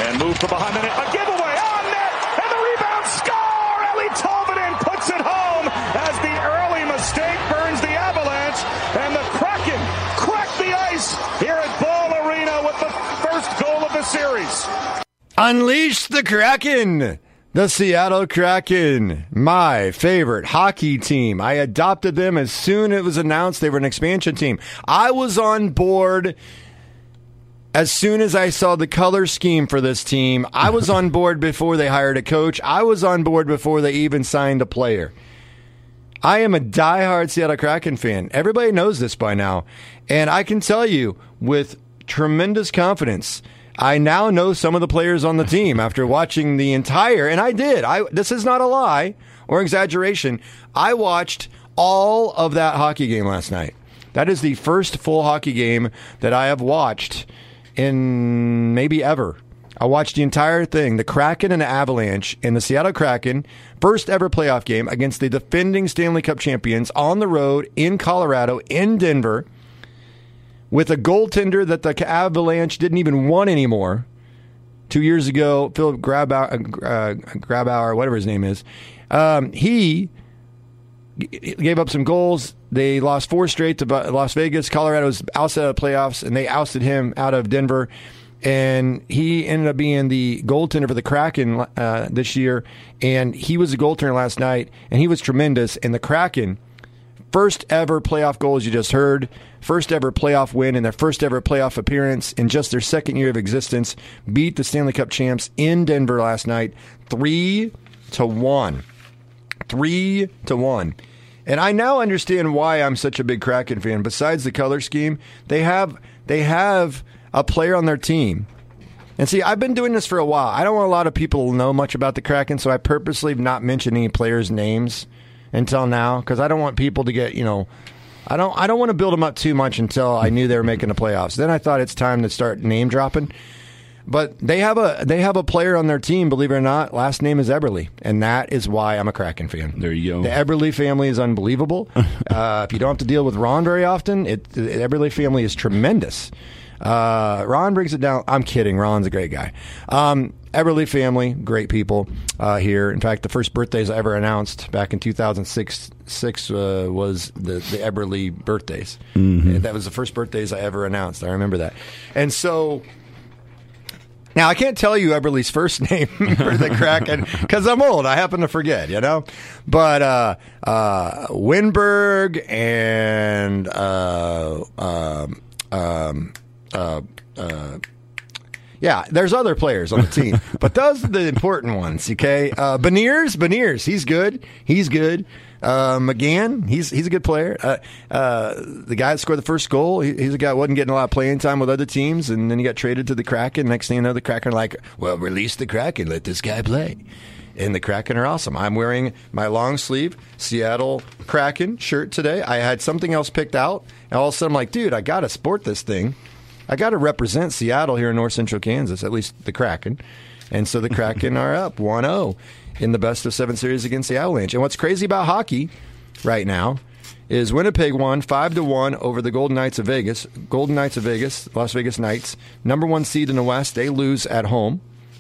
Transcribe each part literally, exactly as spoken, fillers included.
And move from behind the net. A giveaway on net. And the rebound score. Eli Tolvanen puts it home as the early mistake burns the Avalanche. And the Kraken crack the ice here at Ball Arena with the first goal of the series. Unleash the Kraken. The Seattle Kraken, my favorite hockey team. I adopted them as soon as it was announced they were an expansion team. I was on board as soon as I saw the color scheme for this team. I was on board before they hired a coach. I was on board before they even signed a player. I am a diehard Seattle Kraken fan. Everybody knows this by now. And I can tell you with tremendous confidence, I now know some of the players on the team after watching the entire, and I did. I this is not a lie or exaggeration. I watched all of that hockey game last night. That is the first full hockey game that I have watched in maybe ever. I watched the entire thing, the Kraken and the Avalanche, and the Seattle Kraken, first ever playoff game against the defending Stanley Cup champions on the road in Colorado, in Denver, with a goaltender that the Avalanche didn't even want anymore. Two years ago, Philip Grabauer, uh, Grabauer, whatever his name is, um, he g- gave up some goals. They lost four straight to Las Vegas. Colorado was outside of the playoffs, and they ousted him out of Denver. And he ended up being the goaltender for the Kraken uh, this year. And he was the goaltender last night, and he was tremendous. And the Kraken, first ever playoff goal, as you just heard, first ever playoff win in their first ever playoff appearance in just their second year of existence, beat the Stanley Cup champs in Denver last night, three to one. Three to one. And I now understand why I'm such a big Kraken fan. Besides the color scheme, they have they have a player on their team. And see, I've been doing this for a while. I don't want a lot of people to know much about the Kraken, so I purposely have not mentioned any players' names until now, because I don't want people to get, you know, I don't I don't want to build them up too much until I knew they were making the playoffs. Then I thought it's time to start name dropping. But they have a they have a player on their team, believe it or not. Last name is Eberle, and that is why I'm a Kraken fan. There you go. The Eberle family is unbelievable. uh, if you don't have to deal with Ron very often, it, the Eberle family is tremendous. Uh, Ron brings it down. I'm kidding. Ron's a great guy. Um, Eberle family, great people uh, here. In fact, the first birthdays I ever announced back in two thousand six six, uh, was the, the Eberle birthdays. Mm-hmm. That was the first birthdays I ever announced. I remember that. And so... Now, I can't tell you Eberle's first name for the Kraken because I'm old. I happen to forget, you know. But uh, uh, Winberg and uh, um, um, uh, uh, yeah, there's other players on the team, but those are the important ones. Okay, uh, Beniers, Beniers, he's good. He's good. Uh, McGann, he's he's a good player. Uh, uh, the guy that scored the first goal, he, he's a guy who wasn't getting a lot of playing time with other teams, and then he got traded to the Kraken. Next thing you know, the Kraken are like, well, release the Kraken, let this guy play. And the Kraken are awesome. I'm wearing my long sleeve Seattle Kraken shirt today. I had something else picked out, and all of a sudden I'm like, dude, I got to sport this thing. I got to represent Seattle here in North Central Kansas, at least the Kraken. And so the Kraken are up one oh in the best of seven series against the Avalanche. And what's crazy about hockey right now is Winnipeg won five to one over the Golden Knights of Vegas. Golden Knights of Vegas, Las Vegas Knights, number one seed in the West. They lose at home.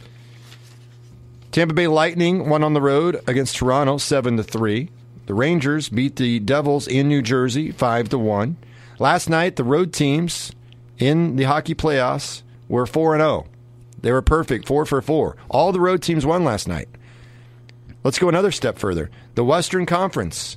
Tampa Bay Lightning won on the road against Toronto seven to three. The Rangers beat the Devils in New Jersey five to one. Last night, the road teams in the hockey playoffs were four and oh. They were perfect, four for four. All the road teams won last night. Let's go another step further. The Western Conference.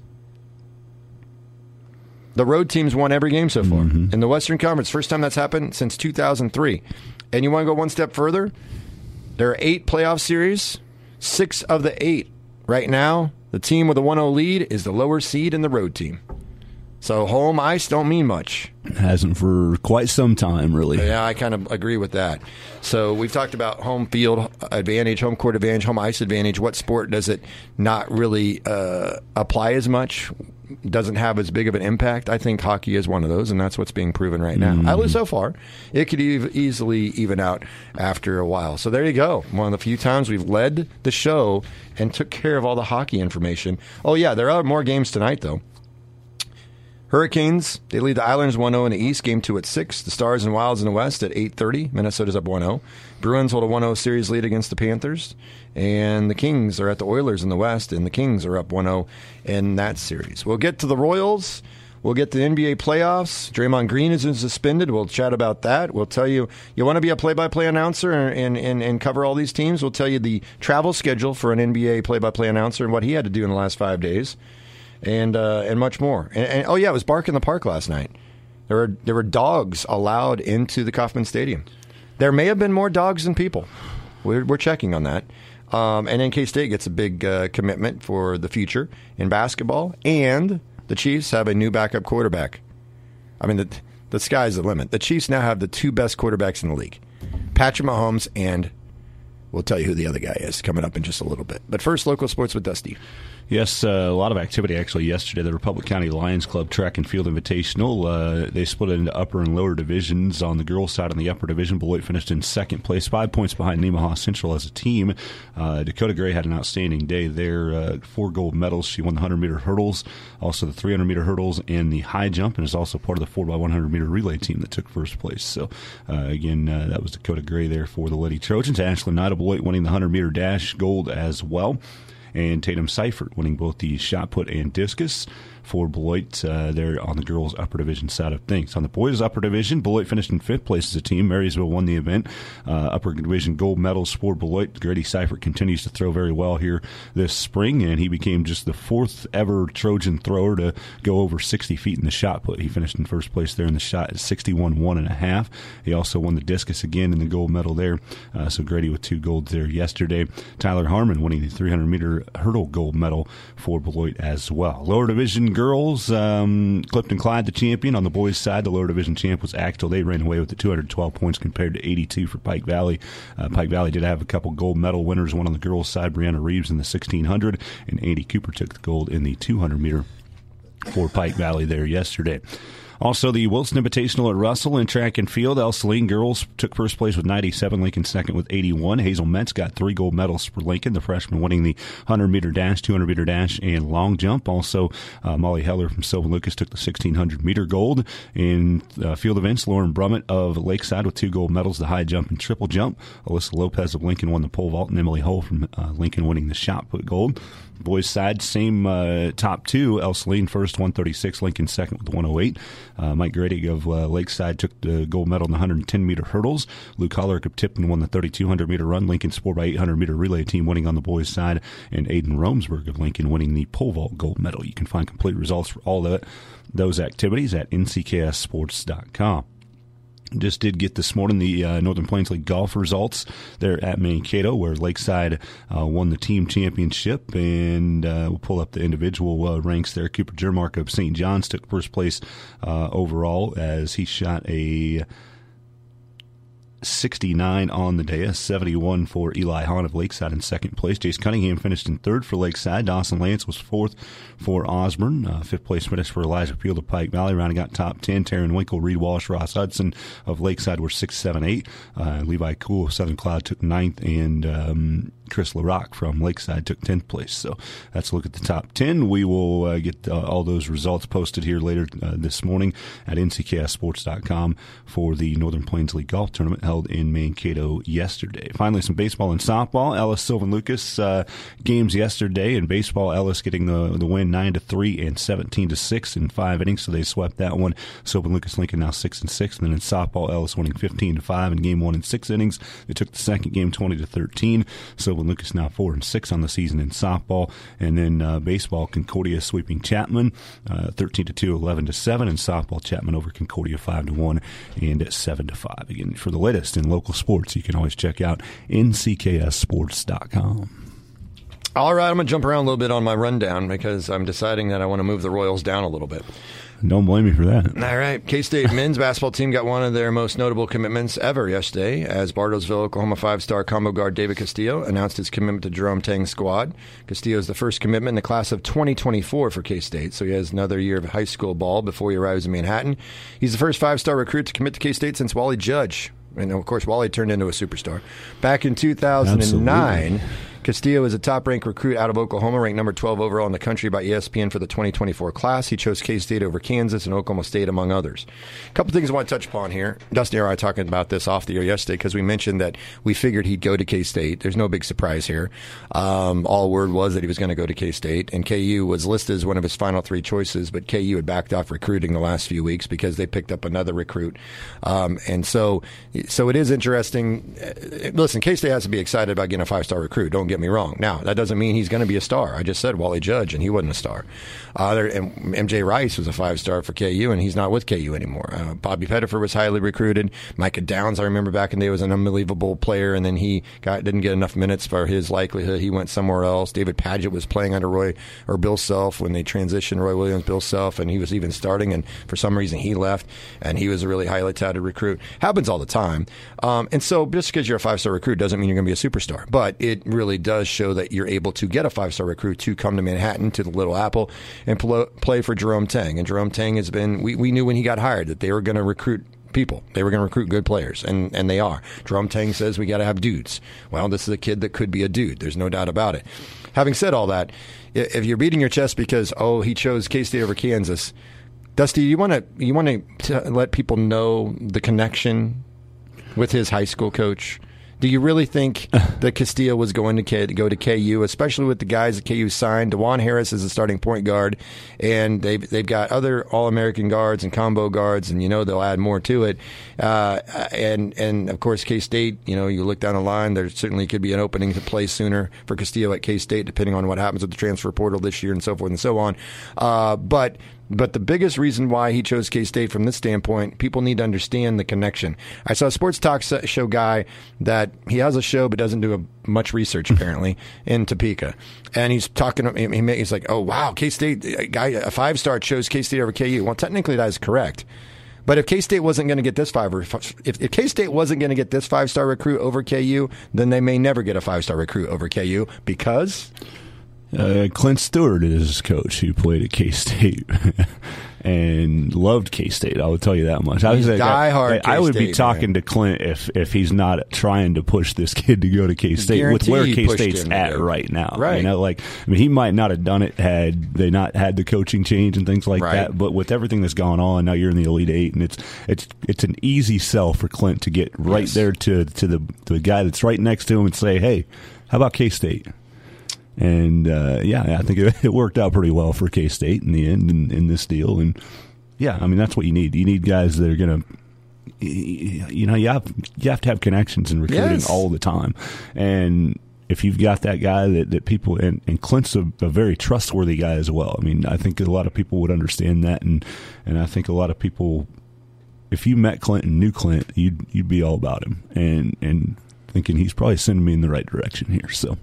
The road teams won every game so far. Mm-hmm. In the Western Conference, first time that's happened since two thousand three. And you want to go one step further? There are eight playoff series. Six of the eight. Right now, the team with a one oh lead is the lower seed in the road team. So home ice don't mean much. It hasn't for quite some time, really. Yeah, I kind of agree with that. So we've talked about home field advantage, home court advantage, home ice advantage. What sport does it not really uh, apply as much? Doesn't have as big of an impact? I think hockey is one of those, and that's what's being proven right now. Mm-hmm. At least so far. It could e- easily even out after a while. So there you go. One of the few times we've led the show and took care of all the hockey information. Oh, yeah, there are more games tonight, though. Hurricanes, they lead the Islanders one oh in the East, game two at six. The Stars and Wilds in the West at eight thirty. Minnesota's up one oh. Bruins hold a one oh series lead against the Panthers. And the Kings are at the Oilers in the West, and the Kings are up one oh in that series. We'll get to the Royals. We'll get to the N B A playoffs. Draymond Green is suspended. We'll chat about that. We'll tell you, you want to be a play-by-play announcer and, and, and cover all these teams? We'll tell you the travel schedule for an N B A play-by-play announcer and what he had to do in the last five days. And uh, and much more. And, and oh yeah, it was Bark in the Park last night. There were there were dogs allowed into the Kauffman Stadium. There may have been more dogs than people. We're we're checking on that. Um, and then K-State gets a big uh, commitment for the future in basketball. And the Chiefs have a new backup quarterback. I mean, the the sky's the limit. The Chiefs now have the two best quarterbacks in the league, Patrick Mahomes, and we'll tell you who the other guy is coming up in just a little bit. But first, local sports with Dusty. Yes, uh, a lot of activity actually yesterday. The Republic County Lions Club Track and Field Invitational. Uh, they split it into upper and lower divisions. On the girls' side, in the upper division, Beloit finished in second place, five points behind Nemaha Central as a team. Uh, Dakota Gray had an outstanding day there. Uh, four gold medals. She won the one hundred meter hurdles, also the three hundred meter hurdles, and the high jump, and is also part of the four by one hundred meter relay team that took first place. So, uh, again, uh, that was Dakota Gray there for the Lady Trojans. Ashley Knight of Beloit winning the one hundred meter dash gold as well. And Tatum Seifert winning both the shot put and discus for Beloit uh, there on the girls' upper division side of things. On the boys' upper division, Beloit finished in fifth place as a team. Marysville won the event. Uh, upper division gold medals for Beloit. Grady Seifert continues to throw very well here this spring, and he became just the fourth ever Trojan thrower to go over sixty feet in the shot put. He finished in first place there in the shot at sixty-one one and a half. He also won the discus again in the gold medal there. Uh, so Grady with two golds there yesterday. Tyler Harmon winning the three hundred meter hurdle gold medal for Beloit as well. Lower division girls, um, Clifton Clyde the champion. On the boys' side, the lower division champ was Axtell. They ran away with the two hundred twelve points compared to eighty-two for Pike Valley. Uh, Pike Valley did have a couple gold medal winners. One on the girls' side, Brianna Reeves in the sixteen hundred, and Andy Cooper took the gold in the two hundred meter for Pike Valley there yesterday. Also, the Wilson Invitational at Russell in track and field. El Saline girls took first place with ninety-seven, Lincoln second with eighty-one. Hazel Metz got three gold medals for Lincoln, the freshman winning the one hundred meter dash, two hundred meter dash, and long jump. Also, uh, Molly Heller from Sylvan Lucas took the sixteen hundred meter gold. In uh, field events, Lauren Brummett of Lakeside with two gold medals, the high jump and triple jump. Alyssa Lopez of Lincoln won the pole vault, and Emily Hull from uh, Lincoln winning the shot put gold. Boys' side, same uh, top two. El Saline first, one thirty-six. Lincoln second with one oh eight. Uh, Mike Grady of uh, Lakeside took the gold medal in the one hundred ten meter hurdles. Luke Hollerick of Tipton won the thirty-two hundred meter run. Lincoln's four by eight hundred meter relay team winning on the boys' side. And Aiden Romsberg of Lincoln winning the pole vault gold medal. You can find complete results for all of it, those activities at N C K S sports dot com. Just did get this morning the uh, Northern Plains League golf results there at Mankato, where Lakeside uh, won the team championship, and uh, we'll pull up the individual uh, ranks there. Cooper Jermark of Saint John's took first place uh, overall as he shot a sixty-nine on the day, a seventy-one for Eli Hahn of Lakeside in second place. Jace Cunningham finished in third for Lakeside. Dawson Lance was fourth for Osborne. Uh, fifth place finish for Elijah Field of Pike Valley. Rounding out top ten, Taryn Winkle, Reed Walsh, Ross Hudson of Lakeside were six, seven, eight. Uh, Levi Cool of Southern Cloud took ninth, and um, Chris LaRock from Lakeside took tenth place. So that's a look at the top ten. We will uh, get uh, all those results posted here later uh, this morning at N C K S sports dot com for the Northern Plains League Golf Tournament held in Mankato yesterday. Finally, some baseball and softball. Ellis Sylvan Lucas uh, games yesterday. In baseball, Ellis getting the the win nine to three and seventeen to six in five innings, so they swept that one. Sylvan Lucas Lincoln now six and six. And then in softball, Ellis winning fifteen to five in game one in six innings. They took the second game twenty to thirteen. Sylvan Lucas now four and six on the season in softball. And then uh, baseball, Concordia sweeping Chapman uh, thirteen to two, eleven to seven. And softball, Chapman over Concordia five to one and seven to five. Again, for the latest in local sports, you can always check out N C K S sports dot com. All right, I'm going to jump around a little bit on my rundown because I'm deciding that I want to move the Royals down a little bit. Don't blame me for that. All right. K-State men's basketball team got one of their most notable commitments ever yesterday as Bartlesville, Oklahoma five-star combo guard David Castillo announced his commitment to Jerome Tang's squad. Castillo is the first commitment in the class of twenty twenty-four for K-State, so he has another year of high school ball before he arrives in Manhattan. He's the first five-star recruit to commit to K-State since Wally Judge. And, of course, Wally turned into a superstar. Back in two thousand nine, Absolutely. Castillo is a top-ranked recruit out of Oklahoma, ranked number twelve overall in the country by E S P N for the twenty twenty-four class. He chose K-State over Kansas and Oklahoma State, among others. A couple things I want to touch upon here. Dusty and I were talking about this off the air yesterday because we mentioned that we figured he'd go to K-State. There's no big surprise here. Um, all word was that he was going to go to K-State, and K U was listed as one of his final three choices, but K U had backed off recruiting the last few weeks because they picked up another recruit. Um, and so so it is interesting. Listen, K-State has to be excited about getting a five-star recruit. Don't get me wrong. Now, that doesn't mean he's going to be a star. I just said Wally Judge, and he wasn't a star. Uh, there, and M J Rice was a five-star for K U, and he's not with K U anymore. Uh, Bobby Pettifer was highly recruited. Micah Downs, I remember back in the day, was an unbelievable player, and then he got didn't get enough minutes for his likelihood. He went somewhere else. David Padgett was playing under Roy or Bill Self when they transitioned Roy Williams, Bill Self, and he was even starting, and for some reason he left, and he was a really highly touted recruit. Happens all the time. Um, and so just because you're a five-star recruit doesn't mean you're going to be a superstar, but it really does show that you're able to get a five-star recruit to come to Manhattan, to the Little Apple, and pl- play for Jerome Tang. And Jerome Tang has been, we, we knew when he got hired that they were going to recruit people. They were going to recruit good players, and, and they are. Jerome Tang says we got to have dudes. Well, this is a kid that could be a dude. There's no doubt about it. Having said all that, if you're beating your chest because, oh, he chose K-State over Kansas, Dusty, you want to you want to let people know the connection with his high school coach? Do you really think that Castillo was going to K, go to K U, especially with the guys that K U signed? DeJuan Harris is a starting point guard, and they've, they've got other All-American guards and combo guards, and you know they'll add more to it. Uh, and, and, of course, K-State, you know, you look down the line, there certainly could be an opening to play sooner for Castillo at K-State, depending on what happens with the transfer portal this year and so forth and so on. Uh, but... But the biggest reason why he chose K-State from this standpoint, people need to understand the connection. I saw a sports talk show guy that he has a show but doesn't do a, much research, apparently, in Topeka. And he's talking, he, he's like, oh, wow, K-State, a guy, a five-star chose K-State over K U. Well, technically that is correct. But if K-State wasn't going to get this five, if, if K-State wasn't going to get this five-star recruit over K U, then they may never get a five-star recruit over K U because... Uh, Clint Stewart is his coach who played at K-State and loved K-State. I will tell you that much. I, was, diehard I, I would be K-State, talking man. to Clint if, if he's not trying to push this kid to go to K-State with where K-State's at right now. Right. You know, like, I mean, he might not have done it had they not had the coaching change and things like right. that. But with everything that's gone on, now you're in the Elite Eight, and it's it's it's an easy sell for Clint to get right yes. there to to the to the guy that's right next to him and say, hey, how about K-State? And, uh, yeah, I think it, it worked out pretty well for K-State in the end in, in this deal. And, yeah, I mean, that's what you need. You need guys that are going to, you know, you have, you have to have connections in recruiting yes. all the time. And if you've got that guy that, that people, and, and Clint's a, a very trustworthy guy as well. I mean, I think a lot of people would understand that. And, and I think a lot of people, if you met Clint and knew Clint, you'd, you'd be all about him and, and thinking he's probably sending me in the right direction here. So.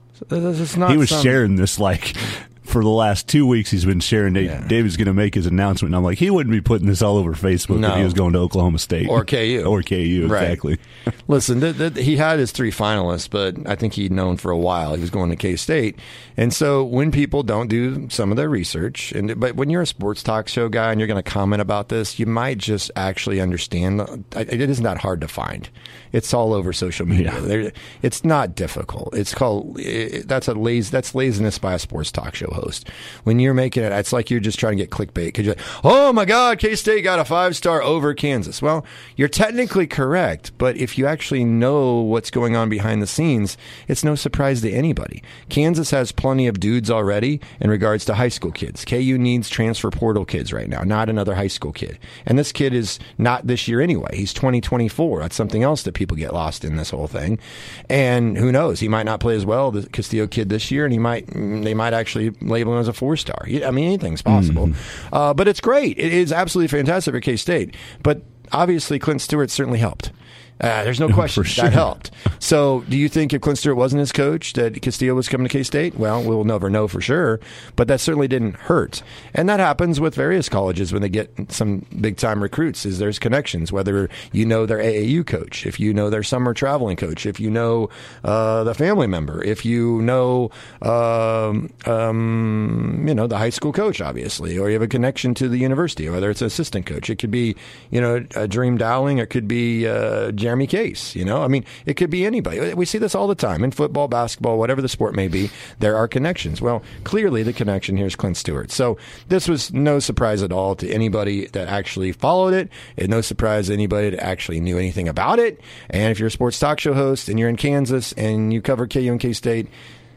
It's not he was some... sharing this like for the last two weeks. He's been sharing. Dave, yeah. David's going to make his announcement. And I'm like, he wouldn't be putting this all over Facebook no. if he was going to Oklahoma State or K U or K U. Right. Exactly. Listen, th- th- he had his three finalists, but I think he'd known for a while he was going to K-State. And so when people don't do some of their research, and but when you're a sports talk show guy and you're going to comment about this, you might just actually understand. It isn't that hard to find. It's all over social media. Yeah. It's not difficult. It's called it, that's a lazy that's laziness by a sports talk show host. When you're making it, it's like you're just trying to get clickbait because you're like, oh my God, K-State got a five star over Kansas. Well, you're technically correct, but if you actually know what's going on behind the scenes, it's no surprise to anybody. Kansas has plenty of dudes already in regards to high school kids. K U needs transfer portal kids right now, not another high school kid. And this kid is not this year anyway. He's twenty twenty-four. That's something else that people People get lost in this whole thing, and who knows? He might not play as well, the Castillo kid, this year, and he might they might actually label him as a four star. I mean, anything's possible, mm-hmm. uh, but it's great. It is absolutely fantastic for K-State. But obviously, Clint Stewart certainly helped. Uh, there's no question sure. that helped. So, do you think if Clint Stewart wasn't his coach, that Castillo was coming to K-State? Well, we'll never know for sure, but that certainly didn't hurt. And that happens with various colleges when they get some big-time recruits, is there's connections, whether you know their A A U coach, if you know their summer traveling coach, if you know uh, the family member, if you know, um, um, you know, the high school coach, obviously, or you have a connection to the university, whether it's an assistant coach. It could be, you know, a Dream Dowling, it could be uh, Jeremy Case. You know, I mean, it could be anybody. We see this all the time in football, basketball, whatever the sport may be. There are connections. Well, clearly the connection here is Clint Stewart. So this was no surprise at all to anybody that actually followed it, and no surprise to anybody that actually knew anything about it. And if you're a sports talk show host and you're in Kansas and you cover K U and K-State,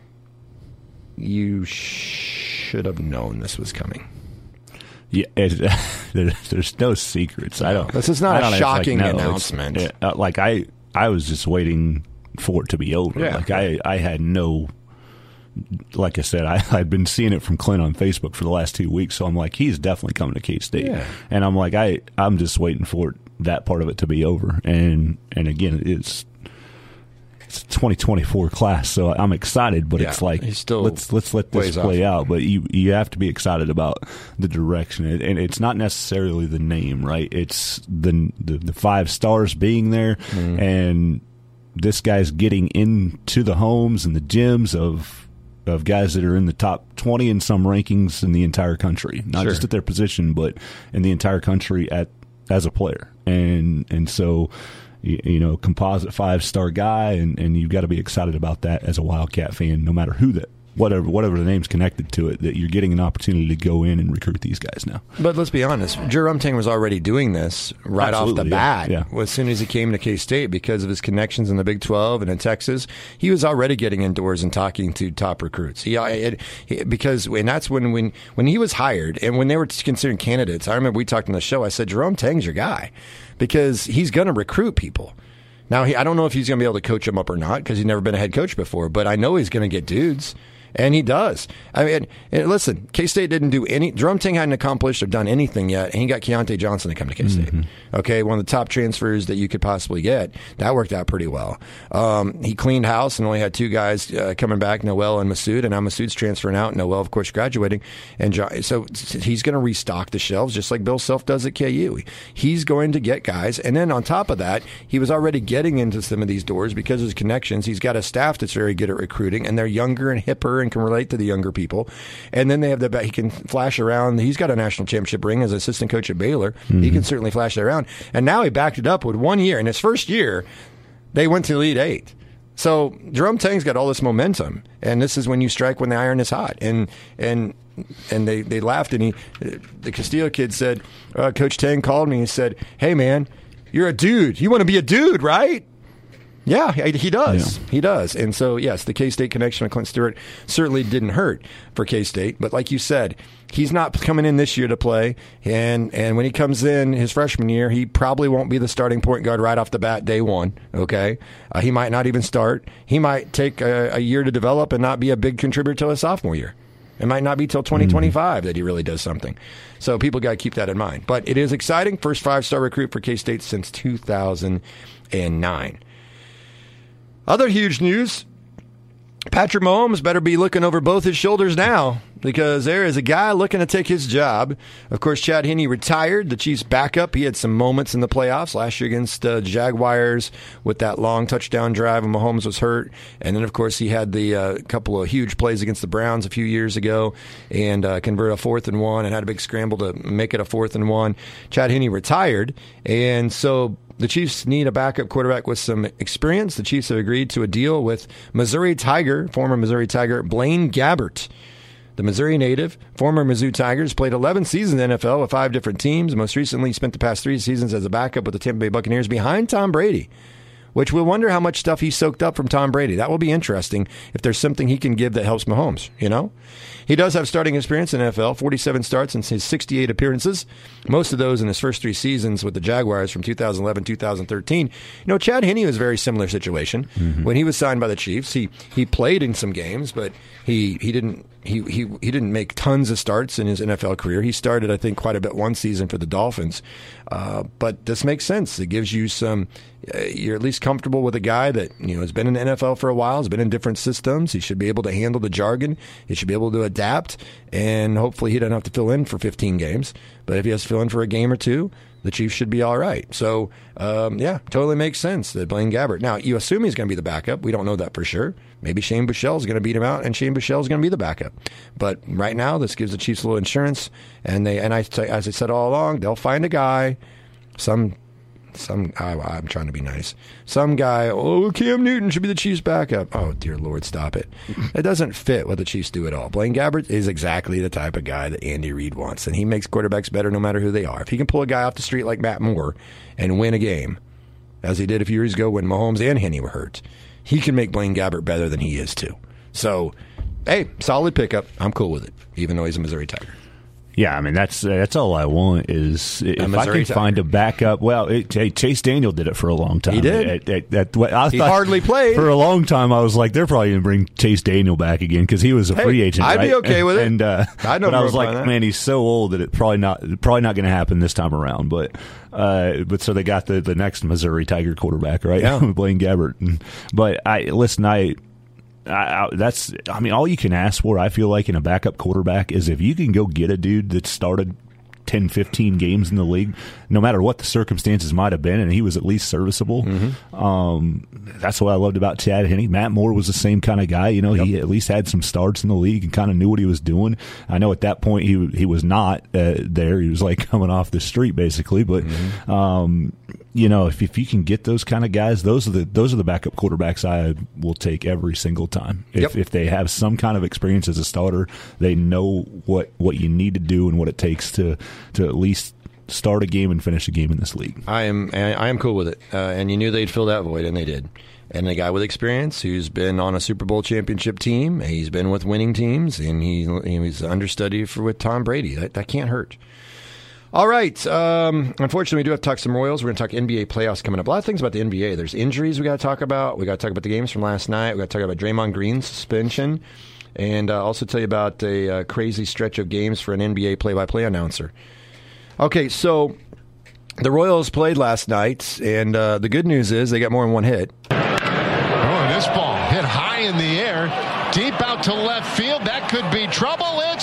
you should have known this was coming. Yeah, it, there, there's no secrets. I don't. This is not a shocking like, no, announcement. It, uh, like I, I was just waiting for it to be over. Yeah. Like I, I had no. Like I said, I, I'd been seeing it from Clint on Facebook for the last two weeks, so I'm like, he's definitely coming to K-State. Yeah. And I'm like, I, I'm just waiting for it, that part of it to be over. And and again, it's it's a twenty twenty-four class, so I'm excited, but yeah, it's like still let's let's let this play off. out. But you you have to be excited about the direction, and it's not necessarily the name, right? It's the the, the five stars being there, mm. and this guy's getting into the homes and the gyms of. of guys that are in the top twenty in some rankings in the entire country, not sure. just at their position, but in the entire country at as a player. And and so, you, you know, composite five-star guy, and, and you've got to be excited about that as a Wildcat fan, no matter who that, whatever whatever the name's connected to it, that you're getting an opportunity to go in and recruit these guys now. But let's be honest, Jerome Tang was already doing this right Absolutely, off the yeah, bat yeah. as soon as he came to K-State because of his connections in the Big twelve and in Texas. He was already getting indoors and talking to top recruits. He, it, he because and that's when, when when he was hired and when they were considering candidates. I remember we talked on the show. I said, Jerome Tang's your guy because he's going to recruit people. Now, he, I don't know if he's going to be able to coach them up or not because he's never been a head coach before, but I know he's going to get dudes. And he does. I mean, and, and listen, K-State didn't do any. Jerome Tang hadn't accomplished or done anything yet, and he got Keontae Johnson to come to K-State. Mm-hmm. Okay, one of the top transfers that you could possibly get. That worked out pretty well. Um, he cleaned house and only had two guys uh, coming back, Noel and Masood, and now Masood's transferring out. Noel, of course, graduating. And John, so he's going to restock the shelves just like Bill Self does at K U. He's going to get guys. And then on top of that, he was already getting into some of these doors because of his connections. He's got a staff that's very good at recruiting, and they're younger and hipper and can relate to the younger people. And then they have the he can flash around. He's got a national championship ring as assistant coach at Baylor. Mm-hmm. He can certainly flash that around. And now he backed it up with one year. In his first year, they went to the Elite Eight. So Jerome Tang's got all this momentum, and this is when you strike when the iron is hot. And and and they, they laughed, and he the Castillo kid said, uh, Coach Tang called me and said, "Hey man, you're a dude. You want to be a dude, right?" Yeah, he does. Yeah. He does. And so, yes, the K-State connection with Clint Stewart certainly didn't hurt for K-State. But like you said, he's not coming in this year to play. And, and when he comes in his freshman year, he probably won't be the starting point guard right off the bat day one. Okay? Uh, he might not even start. He might take a, a year to develop and not be a big contributor till his sophomore year. It might not be till twenty twenty-five mm-hmm. that he really does something. So people got to keep that in mind. But it is exciting. First five-star recruit for K-State since two thousand nine. Other huge news, Patrick Mahomes better be looking over both his shoulders now because there is a guy looking to take his job. Of course, Chad Henne retired, the Chiefs' backup. He had some moments in the playoffs last year against uh, Jaguars with that long touchdown drive when Mahomes was hurt. And then, of course, he had the uh, couple of huge plays against the Browns a few years ago and uh, converted a fourth and one and had a big scramble to make it a fourth and one. Chad Henne retired, and so the Chiefs need a backup quarterback with some experience. The Chiefs have agreed to a deal with Missouri Tiger, former Missouri Tiger, Blaine Gabbert. The Missouri native, former Mizzou Tigers, played eleven seasons in the N F L with five different teams. Most recently spent the past three seasons as a backup with the Tampa Bay Buccaneers behind Tom Brady, which we'll wonder how much stuff he soaked up from Tom Brady. That will be interesting if there's something he can give that helps Mahomes, you know? He does have starting experience in the N F L, forty-seven starts in his sixty-eight appearances, most of those in his first three seasons with the Jaguars from two thousand eleven to two thousand thirteen. You know, Chad Henne was a very similar situation. Mm-hmm. When he was signed by the Chiefs, he he played in some games, but he, he didn't he, he he didn't make tons of starts in his N F L career. He started, I think, quite a bit one season for the Dolphins. Uh, but this makes sense. It gives you some uh, you're at least comfortable with a guy that, you know, has been in the N F L for a while, has been in different systems. He should be able to handle the jargon. He should be able to adapt, and hopefully he doesn't have to fill in for fifteen games. But if he has to fill in for a game or two, the Chiefs should be all right. So, um, yeah, totally makes sense that Blaine Gabbert. Now, you assume he's going to be the backup. We don't know that for sure. Maybe Shane Buechele is going to beat him out, and Shane Buechele is going to be the backup. But right now, this gives the Chiefs a little insurance. And they, and I, as I said all along, they'll find a guy, some Some I, I'm trying to be nice. Some guy, oh, Cam Newton should be the Chiefs' backup. Oh, dear Lord, stop it. It doesn't fit what the Chiefs do at all. Blaine Gabbert is exactly the type of guy that Andy Reid wants, and he makes quarterbacks better no matter who they are. If he can pull a guy off the street like Matt Moore and win a game, as he did a few years ago when Mahomes and Henne were hurt, he can make Blaine Gabbert better than he is too. So, hey, solid pickup. I'm cool with it, even though he's a Missouri Tiger. Yeah, I mean, that's uh, that's all I want is if I can Tiger. find a backup. Well, it, hey, Chase Daniel did it for a long time. He did. It, it, it, it, I he thought, hardly played. For a long time, I was like, they're probably going to bring Chase Daniel back again because he was a hey, free agent, I'd right? be okay with it. And, uh, I know but I was like, that. man, he's so old that it probably not probably not going to happen this time around. But uh, but so they got the, the next Missouri Tiger quarterback, right? Yeah. Blaine Gabbert. And, but I listen, I. I, I, that's, I mean, all you can ask for, I feel like, in a backup quarterback is if you can go get a dude that started ten, fifteen games in the league, no matter what the circumstances might have been, and he was at least serviceable. Mm-hmm. Um, that's what I loved about Chad Henne. Matt Moore was the same kind of guy. You know, yep. He at least had some starts in the league and kind of knew what he was doing. I know at that point he he was not uh, there. He was like coming off the street basically, but mm-hmm. um, you know, if if you can get those kind of guys, those are the those are the backup quarterbacks I will take every single time. If yep. if they have some kind of experience as a starter, they know what what you need to do and what it takes to to at least start a game and finish a game in this league. I am I am cool with it, uh, and you knew they'd fill that void, and they did. And a guy with experience who's been on a Super Bowl championship team, he's been with winning teams, and he he's understudy for with Tom Brady. That that can't hurt. All right. Um, unfortunately, we do have to talk some Royals. We're going to talk N B A playoffs coming up. A lot of things about the N B A. There's injuries we got to talk about. We got to talk about the games from last night. We got to talk about Draymond Green's suspension, and uh, also tell you about a uh, crazy stretch of games for an N B A play-by-play announcer. Okay, so the Royals played last night, and uh, the good news is they got more than one hit. Oh, this ball hit high in the air, deep out to left field. That could be trouble. It's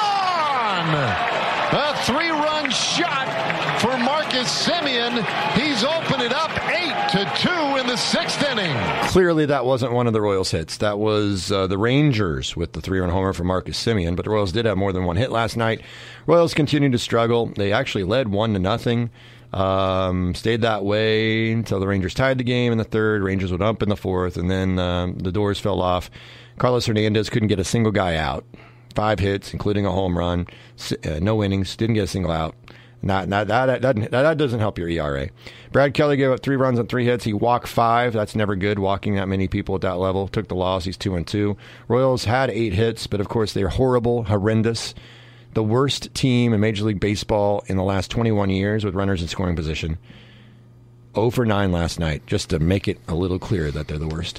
gone! A three-run shot for Marcus Semien. He's opened it up eight to two in the sixth inning. Clearly, that wasn't one of the Royals' hits. That was uh, the Rangers with the three-run homer for Marcus Semien. But the Royals did have more than one hit last night. Royals continued to struggle. They actually led one to nothing. Um, stayed that way until the Rangers tied the game in the third. Rangers went up in the fourth, and then um, the doors fell off. Carlos Hernandez couldn't get a single guy out. Five hits, including a home run, uh, no innings, didn't get a single out. Not, not that, that, that doesn't help your E R A. Brad Kelly gave up three runs on three hits. He walked five. That's never good, walking that many people at that level. Took the loss. He's two and two. Royals had eight hits, but of course they're horrible, horrendous. The worst team in Major League Baseball in the last twenty-one years with runners in scoring position. oh for nine last night, just to make it a little clearer that they're the worst.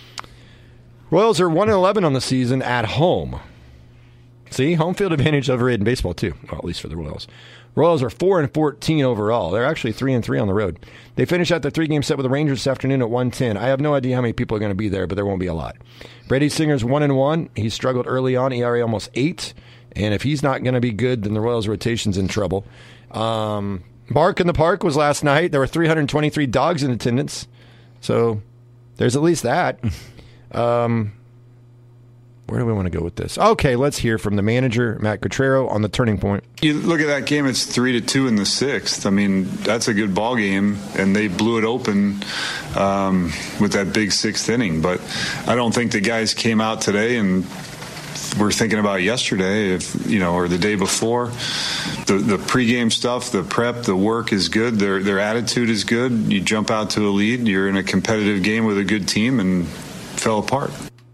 Royals are one and eleven on the season at home. See, home field advantage overrated in baseball, too. Well, at least for the Royals. Royals are four and fourteen overall. They're actually three and three on the road. They finish out their three-game set with the Rangers this afternoon at one ten. I have no idea how many people are going to be there, but there won't be a lot. Brady Singer's one and one. He struggled early on, E R A almost eight. And if he's not going to be good, then the Royals' rotation's in trouble. Um, Bark in the Park was last night. There were three hundred twenty-three dogs in attendance. So there's at least that. Um... Where do we want to go with this? Okay, let's hear from the manager, Matt Cottrero, on the turning point. You look at that game, it's three to two in the sixth. I mean, that's a good ball game, and they blew it open um, with that big sixth inning. But I don't think the guys came out today and were thinking about yesterday, if you know, or the day before. The the pregame stuff, the prep, the work is good. Their their attitude is good. You jump out to a lead, you're in a competitive game with a good team, and fell apart.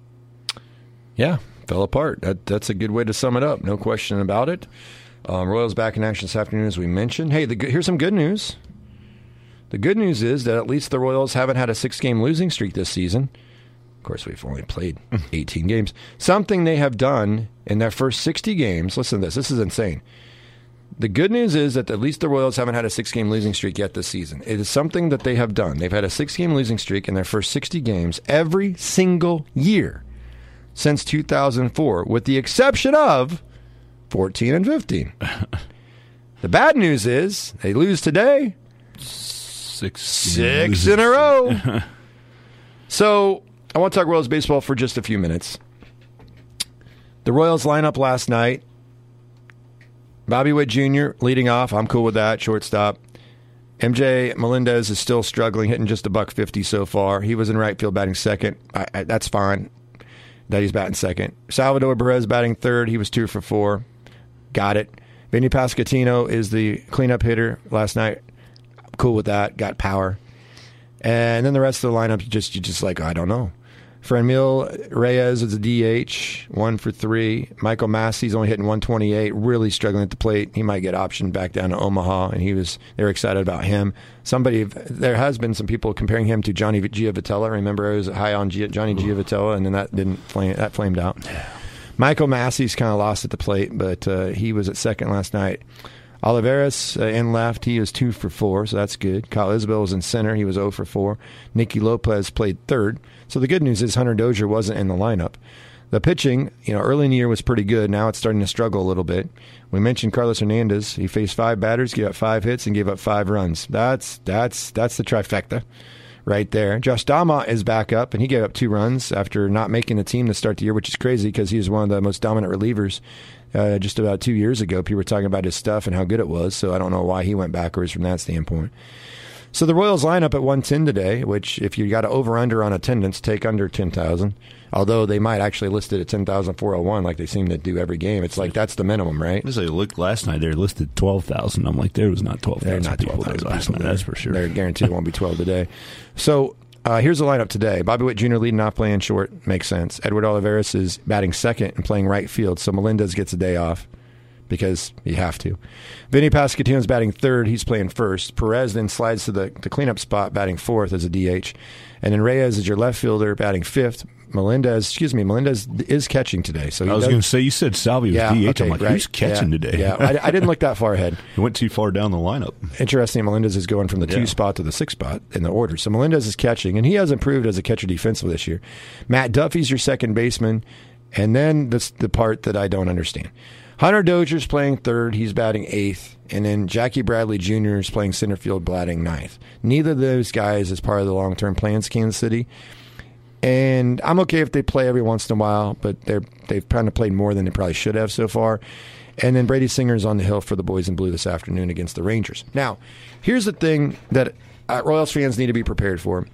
Yeah, fell apart. That, that's a good way to sum it up. No question about it. Um, Royals back in action this afternoon, as we mentioned. Hey, the, here's some good news. The good news is that at least the Royals haven't had a six-game losing streak this season. Of course, we've only played eighteen games. Something they have done in their first sixty games. Listen to this. This is insane. The good news is that at least the Royals haven't had a six-game losing streak yet this season. It is something that they have done. They've had a six-game losing streak in their first sixty games every single year since two thousand four, with the exception of fourteen and fifteen. The bad news is they lose today. Six, Six in a row. So I want to talk Royals baseball for just a few minutes. The Royals lineup last night. Bobby Witt Junior leading off. I'm cool with that. Shortstop. M J Melendez is still struggling, hitting just a buck fifty so far. He was in right field batting second. I, I, that's fine that he's batting second. Salvador Perez batting third. He was two for four. Got it. Vinny Pasquantino is the cleanup hitter last night. Cool with that. Got power. And then the rest of the lineup, you just, you just like, I don't know. Franmil Reyes is a D H, one for three. Michael Massey's only hitting one twenty-eight, really struggling at the plate. He might get optioned back down to Omaha, and he was they were excited about him. Somebody, there has been some people comparing him to Johnny Giavotella. Remember, I was high on G, Johnny Giavotella, and then that didn't flame, that flamed out. Michael Massey's kind of lost at the plate, but uh, he was at second last night. Olivares uh, in left, he was two for four, so that's good. Kyle Isbell was in center, he was zero for four. Nicky Lopez played third. So the good news is Hunter Dozier wasn't in the lineup. The pitching, you know, early in the year was pretty good. Now it's starting to struggle a little bit. We mentioned Carlos Hernandez. He faced five batters, gave up five hits, and gave up five runs. That's that's that's the trifecta right there. Josh Dama is back up, and he gave up two runs after not making the team to start the year, which is crazy because he was one of the most dominant relievers uh, just about two years ago. People were talking about his stuff and how good it was, so I don't know why he went backwards from that standpoint. So the Royals lineup at one ten today, which if you got an over-under on attendance, take under ten thousand. Although they might actually list it at ten thousand four hundred one like they seem to do every game. It's like that's the minimum, right? As I looked last night, they listed twelve thousand. I'm like, there was not twelve thousand people there last night, that's for sure. They're guaranteed it won't be twelve today. So uh, here's the lineup today. Bobby Witt Junior leading off, playing short. Makes sense. Edward Olivares is batting second and playing right field, so Melendez gets a day off because you have to. Vinny Pasquantino's batting third. He's playing first. Perez then slides to the, the cleanup spot, batting fourth as a D H. And then Reyes is your left fielder, batting fifth. Melendez, excuse me, Melendez is catching today. So he I was going to say, you said Salvi was yeah, D H. Okay, I'm like, right. who's catching yeah, today? Yeah, I, I didn't look that far ahead. He went too far down the lineup. Interesting, Melendez is going from the yeah. two spot to the six spot in the order. So Melendez is catching, and he has improved as a catcher defensively this year. Matt Duffy's your second baseman, and then this the part that I don't understand. Hunter Dozier's playing third. He's batting eighth. And then Jackie Bradley Junior is playing center field, batting ninth. Neither of those guys is part of the long-term plans, Kansas City. And I'm okay if they play every once in a while, but they're, they've kind of played more than they probably should have so far. And then Brady Singer's on the hill for the Boys in Blue this afternoon against the Rangers. Now, here's the thing that uh, Royals fans need to be prepared for.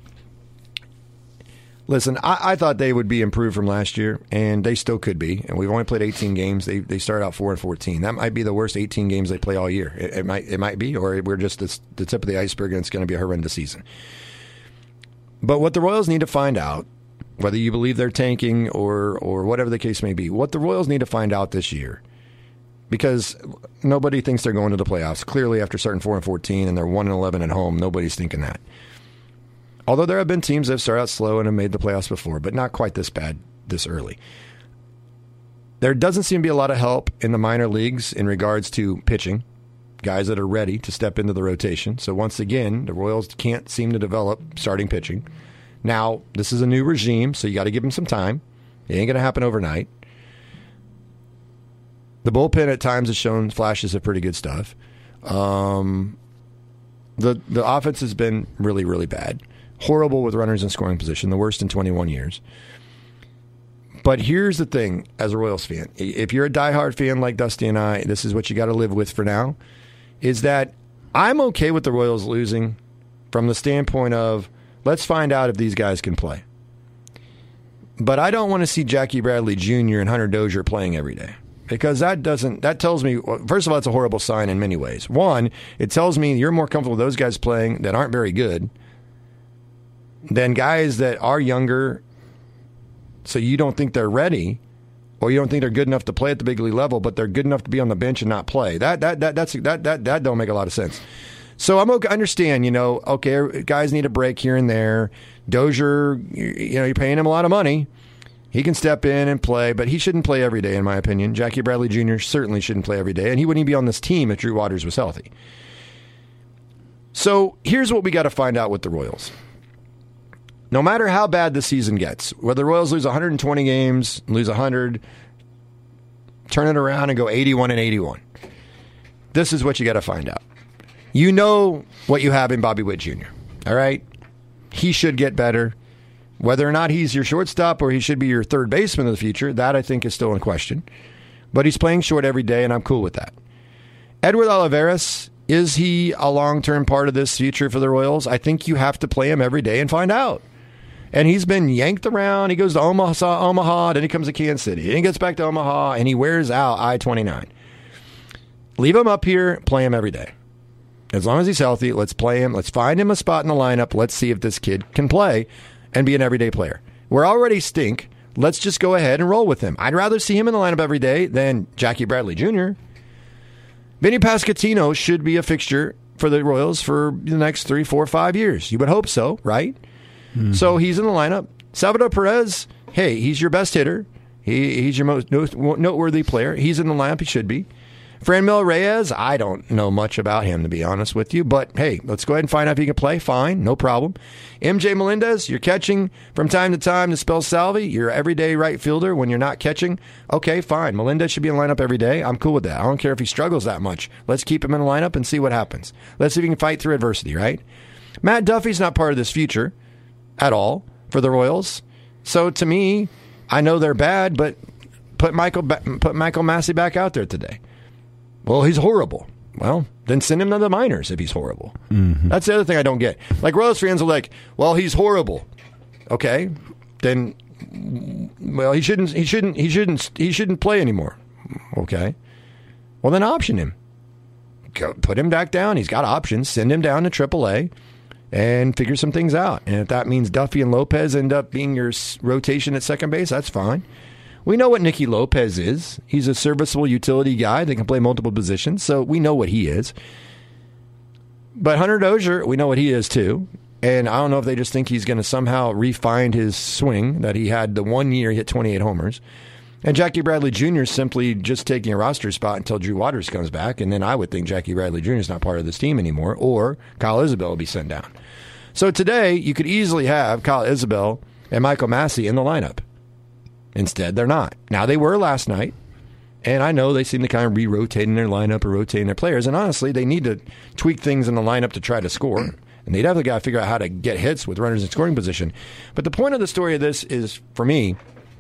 Listen, I, I thought they would be improved from last year, and they still could be. And we've only played eighteen games. They they started out four and fourteen. That might be the worst eighteen games they play all year. It, it might it might be, or we're just the, the tip of the iceberg, and it's going to be a horrendous season. But what the Royals need to find out, whether you believe they're tanking or or whatever the case may be, what the Royals need to find out this year, because nobody thinks they're going to the playoffs. Clearly, after starting four and fourteen and they're one and eleven at home, nobody's thinking that. Although there have been teams that have started out slow and have made the playoffs before, but not quite this bad this early. There doesn't seem to be a lot of help in the minor leagues in regards to pitching, guys that are ready to step into the rotation. So once again, the Royals can't seem to develop starting pitching. Now, this is a new regime, so you got to give them some time. It ain't going to happen overnight. The bullpen at times has shown flashes of pretty good stuff. Um, the the offense has been really, really bad. Horrible with runners in scoring position, the worst in twenty-one years. But here's the thing, as a Royals fan, if you're a diehard fan like Dusty and I, this is what you got to live with for now, is that I'm okay with the Royals losing from the standpoint of, let's find out if these guys can play. But I don't want to see Jackie Bradley Junior and Hunter Dozier playing every day. Because that doesn't, that tells me, first of all, it's a horrible sign in many ways. One, it tells me you're more comfortable with those guys playing that aren't very good than guys that are younger, so you don't think they're ready, or you don't think they're good enough to play at the big league level, but they're good enough to be on the bench and not play. That that that that's that that that don't make a lot of sense. So I'm okay. Understand, you know, okay, guys need a break here and there. Dozier, you know, you're paying him a lot of money. He can step in and play, but he shouldn't play every day, in my opinion. Jackie Bradley Junior certainly shouldn't play every day, and he wouldn't even be on this team if Drew Waters was healthy. So here's what we got to find out with the Royals. No matter how bad the season gets, whether the Royals lose one hundred twenty games, lose one hundred, turn it around and go eighty-one and eighty-one, this is what you got to find out. You know what you have in Bobby Witt Junior, all right? He should get better. Whether or not he's your shortstop or he should be your third baseman of the future, that I think is still in question. But he's playing short every day, and I'm cool with that. Edward Olivares Is he a long-term part of this future for the Royals? I think you have to play him every day and find out. And he's been yanked around. He goes to Omaha, Omaha, then he comes to Kansas City. Then he gets back to Omaha, and he wears out I twenty-nine. Leave him up here, play him every day. As long as he's healthy, let's play him. Let's find him a spot in the lineup. Let's see if this kid can play and be an everyday player. We're already stink. Let's just go ahead and roll with him. I'd rather see him in the lineup every day than Jackie Bradley Junior Vinny Pasquantino should be a fixture for the Royals for the next three, four, five years. You would hope so, right? Mm-hmm. So he's in the lineup. Salvador Perez, hey, he's your best hitter. He, he's your most noteworthy player. He's in the lineup. He should be. Franmil Reyes, I don't know much about him, to be honest with you. But, hey, let's go ahead and find out if he can play. Fine, no problem. M J Melendez, you're catching from time to time to spell Salvi. You're an everyday right fielder when you're not catching. Okay, fine. Melendez should be in the lineup every day. I'm cool with that. I don't care if he struggles that much. Let's keep him in the lineup and see what happens. Let's see if he can fight through adversity, right? Matt Duffy's not part of this future at all for the Royals. So, to me, I know they're bad, but put Michael, put Michael Massey back out there today. Well, he's horrible. Well, then send him to the minors if he's horrible. Mm-hmm. That's the other thing I don't get. Like, Royals fans are like, well, he's horrible. Okay, then, well, he shouldn't, he shouldn't, he shouldn't, he shouldn't play anymore. Okay, well, then option him. Go, put him back down. He's got options. Send him down to triple A and figure some things out. And if that means Duffy and Lopez end up being your rotation at second base, that's fine. We know what Nicky Lopez is. He's a serviceable utility guy that can play multiple positions, so we know what he is. But Hunter Dozier, we know what he is too. And I don't know if they just think he's going to somehow refine his swing that he had the one year he hit twenty-eight homers. And Jackie Bradley Junior is simply just taking a roster spot until Drew Waters comes back, and then I would think Jackie Bradley Junior is not part of this team anymore, or Kyle Isabel will be sent down. So today, you could easily have Kyle Isabel and Michael Massey in the lineup. Instead, they're not. Now, they were last night, and I know they seem to kind of re-rotating their lineup or rotating their players, and honestly, they need to tweak things in the lineup to try to score, and they definitely got to figure out how to get hits with runners in scoring position. But the point of the story of this is, for me,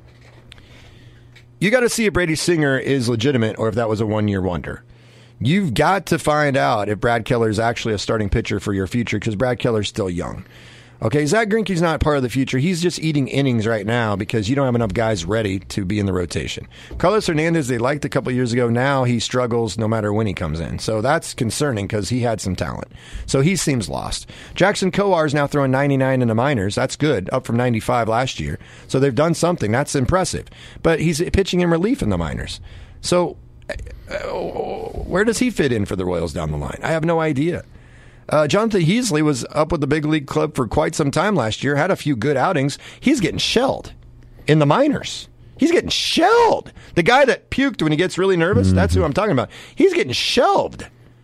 you got to see if Brady Singer is legitimate or if that was a one-year wonder. You've got to find out if Brad Keller is actually a starting pitcher for your future, because Brad Keller's still young. Okay, Zach Greinke's not part of the future. He's just eating innings right now because you don't have enough guys ready to be in the rotation. Carlos Hernandez, they liked a couple years ago. Now he struggles no matter when he comes in. So that's concerning because he had some talent. So he seems lost. Jackson Kowar is now throwing ninety-nine in the minors. That's good, up from ninety-five last year. So they've done something. That's impressive. But he's pitching in relief in the minors. So uh, where does he fit in for the Royals down the line? I have no idea. Uh, Jonathan Heasley was up with the big league club for quite some time last year, had a few good outings. He's getting shelled in the minors. He's getting shelled. The guy that puked when he gets really nervous, mm-hmm. That's who I'm talking about. He's getting shelved.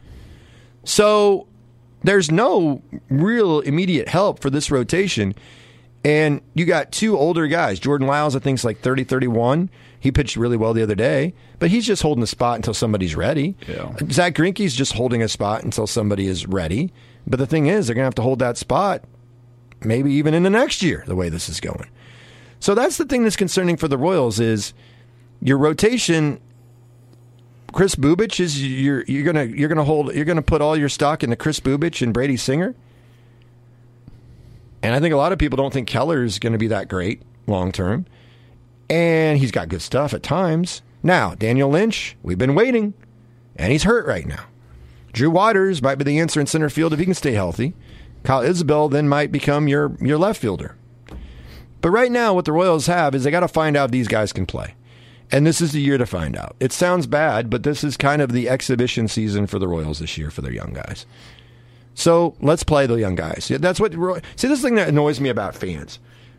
So there's no real immediate help for this rotation. And you got two older guys. Jordan Lyles, I think, is like thirty, thirty-one. He pitched really well the other day, but he's just holding a spot until somebody's ready. Yeah. Zach Greinke's just holding a spot until somebody is ready. But the thing is, they're going to have to hold that spot maybe even in the next year, the way this is going. So that's the thing that's concerning for the Royals is your rotation. Chris Bubich is you're you're gonna you're gonna hold you're gonna put all your stock into Chris Bubich and Brady Singer. And I think a lot of people don't think Keller's going to be that great long term. And he's got good stuff at times. Now, Daniel Lynch, we've been waiting, and he's hurt right now. Drew Waters might be the answer in center field if he can stay healthy. Kyle Isabel then might become your, your left fielder. But right now, what the Royals have is they got to find out if these guys can play. And this is the year to find out. It sounds bad, but this is kind of the exhibition season for the Royals this year for their young guys. So let's play the young guys. That's what. See, this thing that annoys me about fans.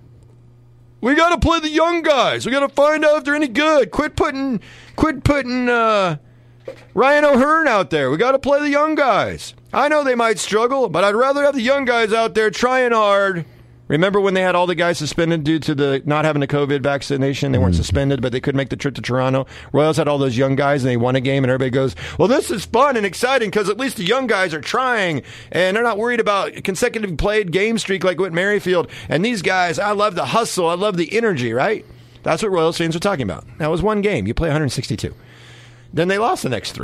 We got to play the young guys. We got to find out if they're any good. Quit putting, quit putting uh, Ryan O'Hearn out there. We got to play the young guys. I know they might struggle, but I'd rather have the young guys out there trying hard. Remember when they had all the guys suspended due to the not having a COVID vaccination? They weren't mm-hmm. suspended, but they couldn't make the trip to Toronto. Royals had all those young guys, and they won a game, and everybody goes, well, this is fun and exciting because at least the young guys are trying, and they're not worried about consecutive played game streak like Whit Merrifield. And these guys, I love the hustle. I love the energy, right? That's what Royals fans are talking about. That was one game. You play one hundred sixty-two. Then they lost the next three.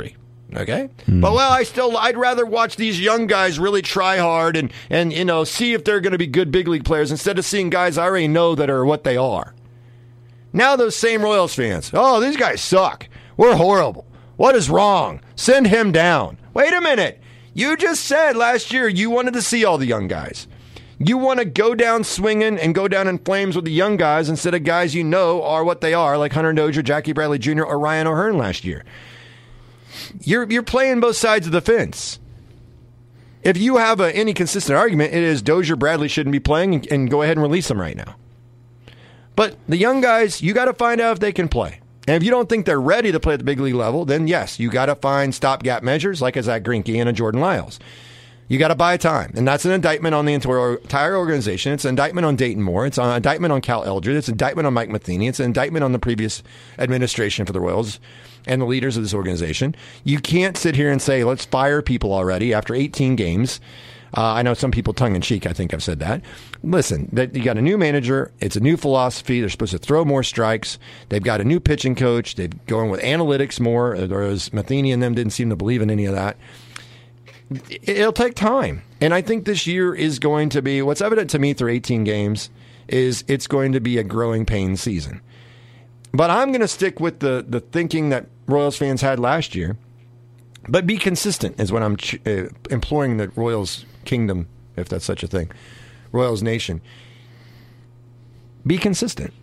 Okay? Mm. But, well, I still, I'd rather watch these young guys really try hard and, and you know, see if they're going to be good big league players instead of seeing guys I already know that are what they are. Now those same Royals fans, oh, these guys suck. We're horrible. What is wrong? Send him down. Wait a minute. You just said last year you wanted to see all the young guys. You want to go down swinging and go down in flames with the young guys instead of guys you know are what they are, like Hunter Dozier, Jackie Bradley Junior, or Ryan O'Hearn last year. You're you're playing both sides of the fence. If you have a, any consistent argument, it is Dozier, Bradley shouldn't be playing, and, and go ahead and release them right now. But the young guys, you got to find out if they can play. And if you don't think they're ready to play at the big league level, then yes, you got to find stopgap measures like a Zach Greinke and a Jordan Lyles. You got to buy time. And that's an indictment on the entire organization. It's an indictment on Dayton Moore. It's an indictment on Cal Eldred. It's an indictment on Mike Matheny. It's an indictment on the previous administration for the Royals and the leaders of this organization. You can't sit here and say, let's fire people already after eighteen games. Uh, I know some people tongue-in-cheek, I think have said that. Listen, that you got a new manager. It's a new philosophy. They're supposed to throw more strikes. They've got a new pitching coach. They're going with analytics more, whereas Matheny and them didn't seem to believe in any of that. It'll take time. And I think this year is going to be, what's evident to me through eighteen games, is it's going to be a growing pain season. But I'm going to stick with the, the thinking that Royals fans had last year. But be consistent is what I'm ch- uh, imploring the Royals Kingdom, if that's such a thing, Royals Nation. Be consistent.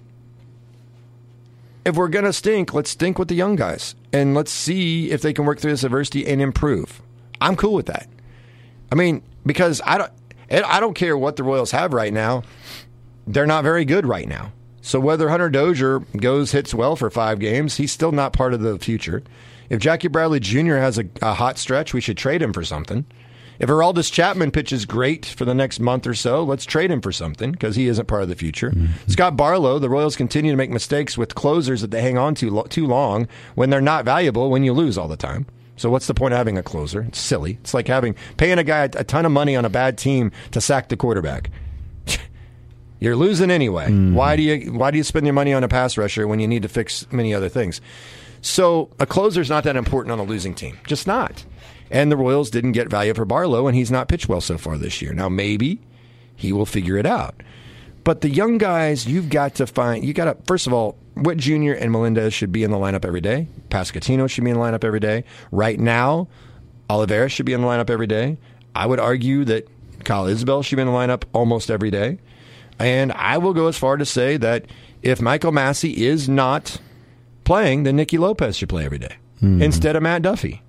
If we're going to stink, let's stink with the young guys. And let's see if they can work through this adversity and improve. I'm cool with that. I mean, because I don't, I don't care what the Royals have right now. They're not very good right now. So whether Hunter Dozier goes, hits well for five games, he's still not part of the future. If Jackie Bradley Junior has a, a hot stretch, we should trade him for something. If Aroldis Chapman pitches great for the next month or so, let's trade him for something because he isn't part of the future. Mm-hmm. Scott Barlow, the Royals continue to make mistakes with closers that they hang on to lo- too long when they're not valuable when you lose all the time. So what's the point of having a closer? It's silly. It's like having paying a guy a, a ton of money on a bad team to sack the quarterback. You're losing anyway. Mm-hmm. Why do you why do you spend your money on a pass rusher when you need to fix many other things? So a closer's not that important on a losing team. Just not. And the Royals didn't get value for Barlow, and he's not pitched well so far this year. Now, maybe he will figure it out. But the young guys, you've got to find, you got to, first of all, Witt Junior and Melendez should be in the lineup every day. Pasquantino should be in the lineup every day. Right now, Oliveira should be in the lineup every day. I would argue that Kyle Isbell should be in the lineup almost every day. And I will go as far to say that if Michael Massey is not playing, then Nicky Lopez should play every day mm-hmm. instead of Matt Duffy.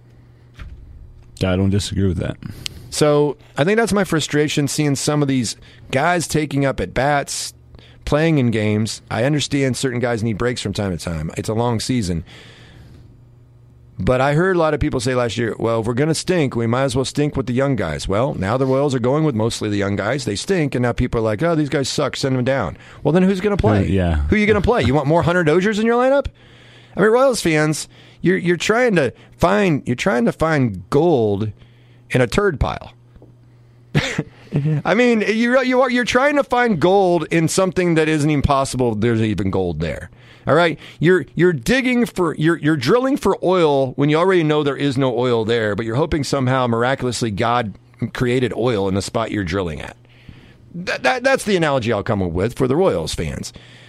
I don't disagree with that. So I think that's my frustration, seeing some of these guys taking up at bats, playing in games. I understand certain guys need breaks from time to time. It's a long season. But I heard a lot of people say last year, well, if we're going to stink, we might as well stink with the young guys. Well, now the Royals are going with mostly the young guys. They stink, and now people are like, oh, these guys suck, send them down. Well, then who's going to play? Uh, yeah. Who are you going to play? You want more Hunter Doziers in your lineup? I mean, Royals fans, you're you're trying to find you're trying to find gold in a turd pile. I mean, you you are you're trying to find gold in something that isn't even possible. There's even gold there. All right, you're you're digging for you're you're drilling for oil when you already know there is no oil there, but you're hoping somehow miraculously God created oil in the spot you're drilling at. That, that that's the analogy I'll come up with for the Royals fans.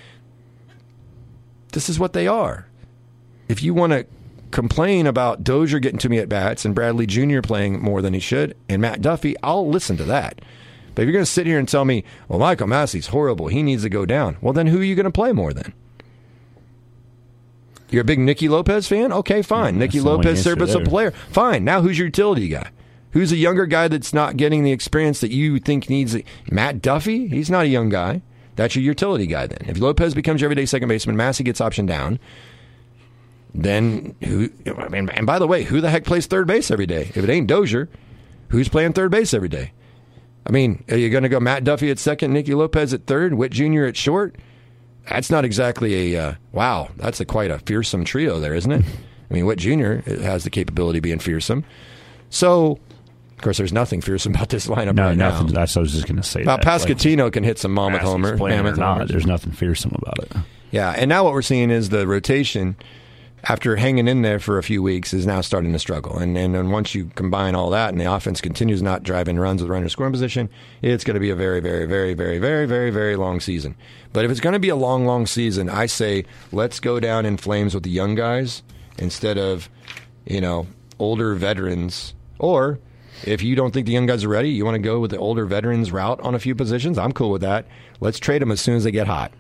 This is what they are. If you want to complain about Dozier getting too many at-bats and Bradley Junior playing more than he should and Matt Duffy, I'll listen to that. But if you're going to sit here and tell me, well, Michael Massey's horrible, he needs to go down, well, then who are you going to play more then? You're a big Nicky Lopez fan? Okay, fine. Yeah, Nicky Lopez served as a player. Fine. Now who's your utility guy? Who's a younger guy that's not getting the experience that you think needs it? Matt Duffy? He's not a young guy. That's your utility guy then. If Lopez becomes your everyday second baseman, Massey gets optioned down, then who? I mean, and by the way, who the heck plays third base every day? If it ain't Dozier, who's playing third base every day? I mean, are you going to go Matt Duffy at second, Nicky Lopez at third, Witt Junior at short? That's not exactly a uh, wow. That's a quite a fearsome trio there, isn't it? I mean, Witt Junior has the capability of being fearsome. So, of course, there's nothing fearsome about this lineup no, right nothing, now. That's what I was just going to say. About that. Pasquantino like, can hit some mammoth homer. Mammoth not, there's nothing fearsome about it. Yeah, and now what we're seeing is the rotation after hanging in there for a few weeks, is now starting to struggle. And and then once you combine all that and the offense continues not driving runs with runner scoring position, it's going to be a very, very, very, very, very, very, very long season. But if it's going to be a long, long season, I say let's go down in flames with the young guys instead of, you know, older veterans. Or if you don't think the young guys are ready, you want to go with the older veterans route on a few positions, I'm cool with that. Let's trade them as soon as they get hot.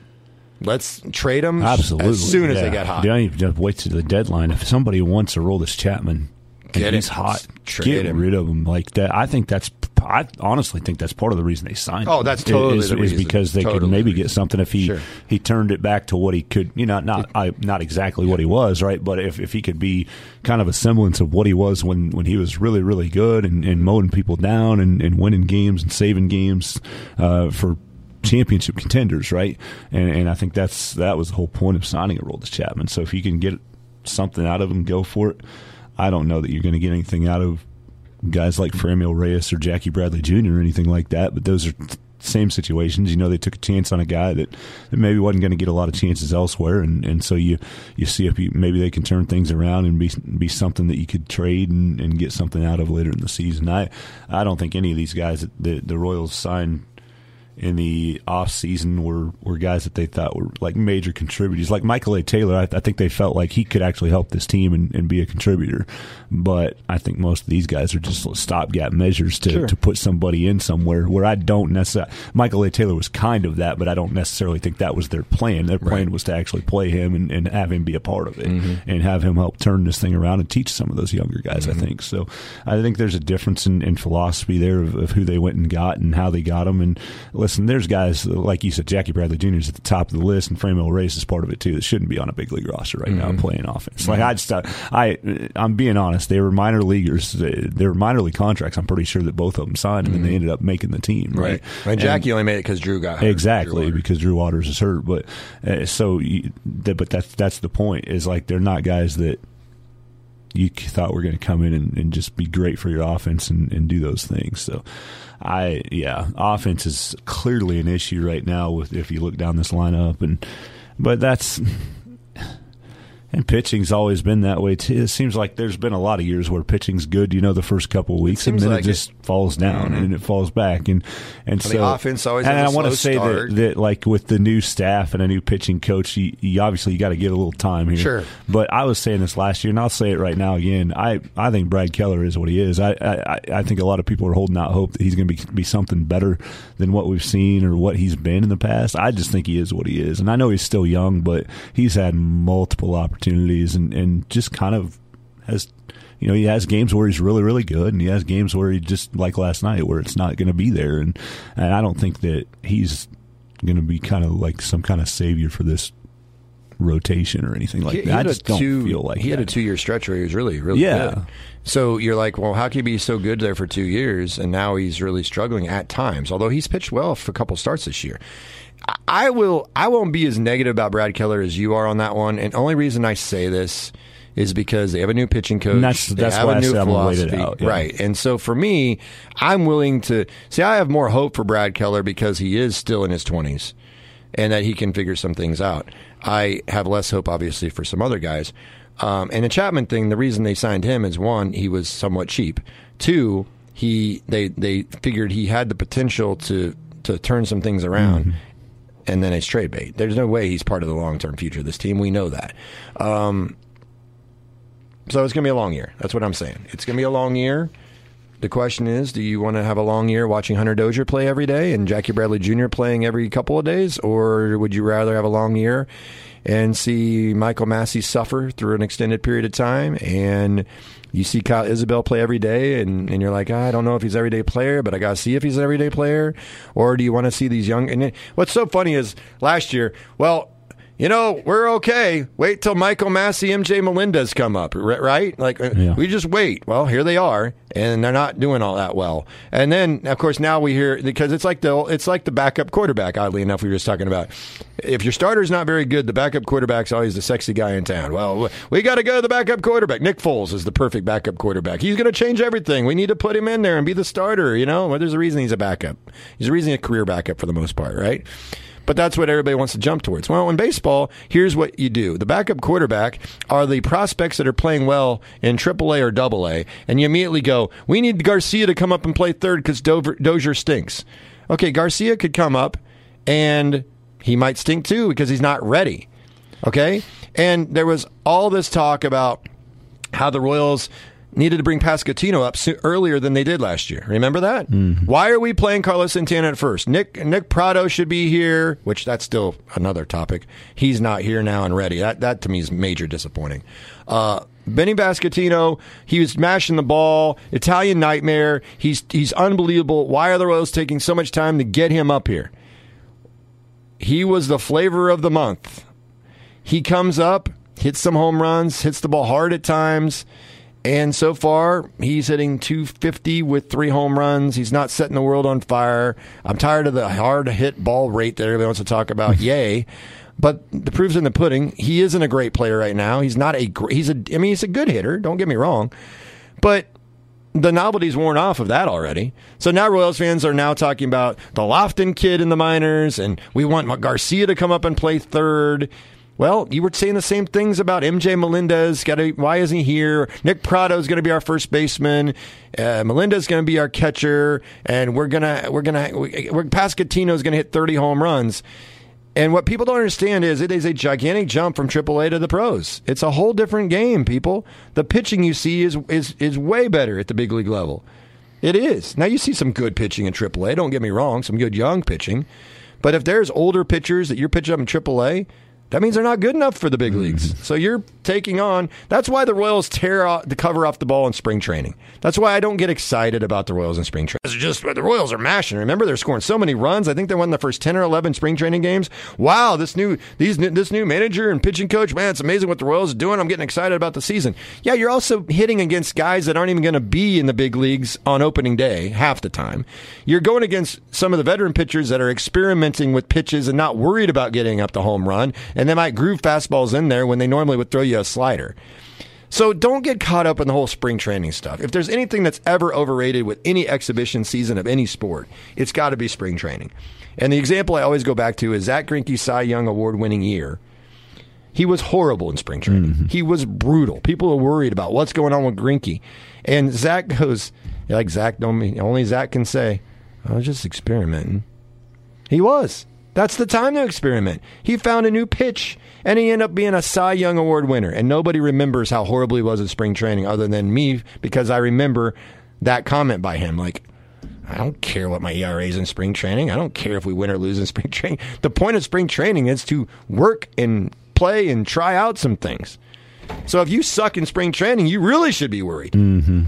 Let's trade them Absolutely. as soon as yeah. they get hot. You don't even just wait to the deadline. If somebody wants to roll this Chapman, Get he's it. hot, Trade get him. rid of him like that. I think that's. I honestly think that's part of the reason they signed him. Oh, that's totally is, the is reason. because they Totally could maybe the get reason. something if he Sure. he turned it back to what he could. You know, not I, not exactly what he was, right? But if, if he could be kind of a semblance of what he was when, when he was really really good and, and mowing people down and, and winning games and saving games uh, for championship contenders, right? And and I think that's that was the whole point of signing Aroldis Chapman. So if you can get something out of him, go for it. I don't know that you're going to get anything out of guys like Franmil Reyes or Jackie Bradley Junior or anything like that, but those are t- same situations. You know, they took a chance on a guy that, that maybe wasn't going to get a lot of chances elsewhere, and, and so you you see if you, maybe they can turn things around and be be something that you could trade and, and get something out of later in the season. I I don't think any of these guys that the, the Royals signed in the off season were, were guys that they thought were like major contributors. Like Michael A. Taylor, I, I think they felt like he could actually help this team and, and be a contributor. But I think most of these guys are just stopgap measures to, Sure. to put somebody in somewhere where I don't necessarily. Michael A. Taylor was kind of that, but I don't necessarily think that was their plan. Their plan Right. was to actually play him and, and have him be a part of it Mm-hmm. and have him help turn this thing around and teach some of those younger guys, Mm-hmm. I think. So I think there's a difference in, in philosophy there of, of who they went and got and how they got them. And listen, there's guys, like you said, Jackie Bradley Junior is at the top of the list, and Franmil Reyes is part of it too. That shouldn't be on a big league roster right Mm-hmm. now playing offense. Like I just, I, I'm being honest. They were minor leaguers. They, they were minor league contracts. I'm pretty sure that both of them signed, and then they ended up making the team. Right. Right. And Jackie only made it because Drew got hurt. Exactly, Drew because Drew Waters is hurt. But uh, so, you, th- but that's that's the point. Is like they're not guys that you thought were going to come in and, and just be great for your offense and, and do those things. So, I yeah, offense is clearly an issue right now with if you look down this lineup, and but that's. And pitching's always been that way too. It seems like there's been a lot of years where pitching's good, you know, the first couple of weeks, and seems then like it just it. falls down Mhm. and it falls back, and and Well, so the offense always And has I a want to slow say start. that, that like with the new staff and a new pitching coach, you, you obviously you got to get a little time here. Sure. But I was saying this last year, and I'll say it right now again. I, I think Brad Keller is what he is. I, I I think a lot of people are holding out hope that he's going to be be something better than what we've seen or what he's been in the past. I just think he is what he is, and I know he's still young, but he's had multiple opportunities and, and just kind of has, you know, he has games where he's really, really good, and he has games where he just, like last night, where it's not going to be there. And, and I don't think that he's going to be kind of like some kind of savior for this rotation or anything like He- he that. I had a just don't two- feel like he had a that. two-year stretch where he was really, really Yeah. good. So you're like, well, how can he be so good there for two years, and now he's really struggling at times? Although he's pitched well for a couple starts this year. I- I will. I won't be as negative about Brad Keller as you are on that one. And only reason I say this is because they have a new pitching coach. And that's- they that's have why a I new said I'm gonna wait it philosophy, out, yeah. right? And so for me, I'm willing to see. I have more hope for Brad Keller because he is still in his twenties, and that he can figure some things out. I have less hope, obviously, for some other guys. Um, and the Chapman thing, the reason they signed him is one, he was somewhat cheap. Two, he they they figured he had the potential to to turn some things around. Mm-hmm. And then it's trade bait. There's no way he's part of the long term future of this team. We know that. Um, so it's going to be a long year. That's what I'm saying. It's going to be a long year. The question is, do you want to have a long year watching Hunter Dozier play every day and Jackie Bradley Junior playing every couple of days? Or would you rather have a long year and see Michael Massey suffer through an extended period of time, and you see Kyle Isabel play every day, and, and you're like, I don't know if he's an everyday player, but I got to see if he's an everyday player? Or do you want to see these young... And it, what's so funny is last year, well... You know, we're okay. Wait till Michael Massey, M J Melendez come up, right? Like, Yeah. we just wait. Well, here they are, and they're not doing all that well. And then, of course, now we hear, because it's like the it's like the backup quarterback, oddly enough, we were just talking about. If your starter's not very good, the backup quarterback's always the sexy guy in town. Well, we got to go to the backup quarterback. Nick Foles is the perfect backup quarterback. He's going to change everything. We need to put him in there and be the starter, you know? Well, there's a reason he's a backup. There's a reason he's a career backup for the most part, right? But that's what everybody wants to jump towards. Well, in baseball, here's what you do. The backup quarterback are the prospects that are playing well in triple A or double A, and you immediately go, we need Garcia to come up and play third because Dozier stinks. Okay, Garcia could come up, and he might stink too because he's not ready. Okay? And there was all this talk about how the Royals needed to bring Pasquantino up so- earlier than they did last year. Remember that? Mm-hmm. Why are we playing Carlos Santana at first? Nick Nick Prado should be here, which that's still another topic. He's not here now and ready. That, that to me is major disappointing. Uh, Benny Pasquantino, he was mashing the ball. Italian nightmare. He's he's unbelievable. Why are the Royals taking so much time to get him up here? He was the flavor of the month. He comes up, hits some home runs, hits the ball hard at times. And so far, he's hitting two fifty with three home runs. He's not setting the world on fire. I'm tired of the hard-hit ball rate that everybody wants to talk about. Yay. But the proof's in the pudding. He isn't a great player right now. He's not a great, he's a, I mean, he's a good hitter. Don't get me wrong. But the novelty's worn off of that already. So now Royals fans are now talking about the Lofton kid in the minors, and we want Garcia to come up and play third. Well, you were saying the same things about M J Melendez. Gotta, why isn't he here? Nick Prado is going to be our first baseman. Uh, Melendez is going to be our catcher, and we're gonna we're gonna we're, Pasquantino is going to hit thirty home runs. And what people don't understand is it is a gigantic jump from triple A to the pros. It's a whole different game, people. The pitching you see is is is way better at the big league level. It is. Now you see some good pitching in triple A. Don't get me wrong, some good young pitching. But if there's older pitchers that you're pitching up in triple A, that means they're not good enough for the big leagues. Mm-hmm. So you're taking on... That's why the Royals tear out the cover off the ball in spring training. That's why I don't get excited about the Royals in spring training. It's just the Royals are mashing. Remember, they're scoring so many runs. I think they won the first ten or eleven spring training games. Wow, this new these this new manager and pitching coach, man, it's amazing what the Royals are doing. I'm getting excited about the season. Yeah, you're also hitting against guys that aren't even going to be in the big leagues on opening day half the time. You're going against some of the veteran pitchers that are experimenting with pitches and not worried about getting up the home run. And they might groove fastballs in there when they normally would throw you a slider. So don't get caught up in the whole spring training stuff. If there's anything that's ever overrated with any exhibition season of any sport, it's got to be spring training. And the example I always go back to is Zach Greinke's Cy Young Award-winning year. He was horrible in spring training. Mm-hmm. He was brutal. People are worried about what's going on with Greinke. And Zach goes, like Zach, don't mean, only Zach can say, I was just experimenting. He was. That's the time to experiment. He found a new pitch, and he ended up being a Cy Young Award winner. And nobody remembers how horrible he was at spring training other than me, because I remember that comment by him. Like, I don't care what my E R A is in spring training. I don't care if we win or lose in spring training. The point of spring training is to work and play and try out some things. So if you suck in spring training, you really should be worried. Mm-hmm.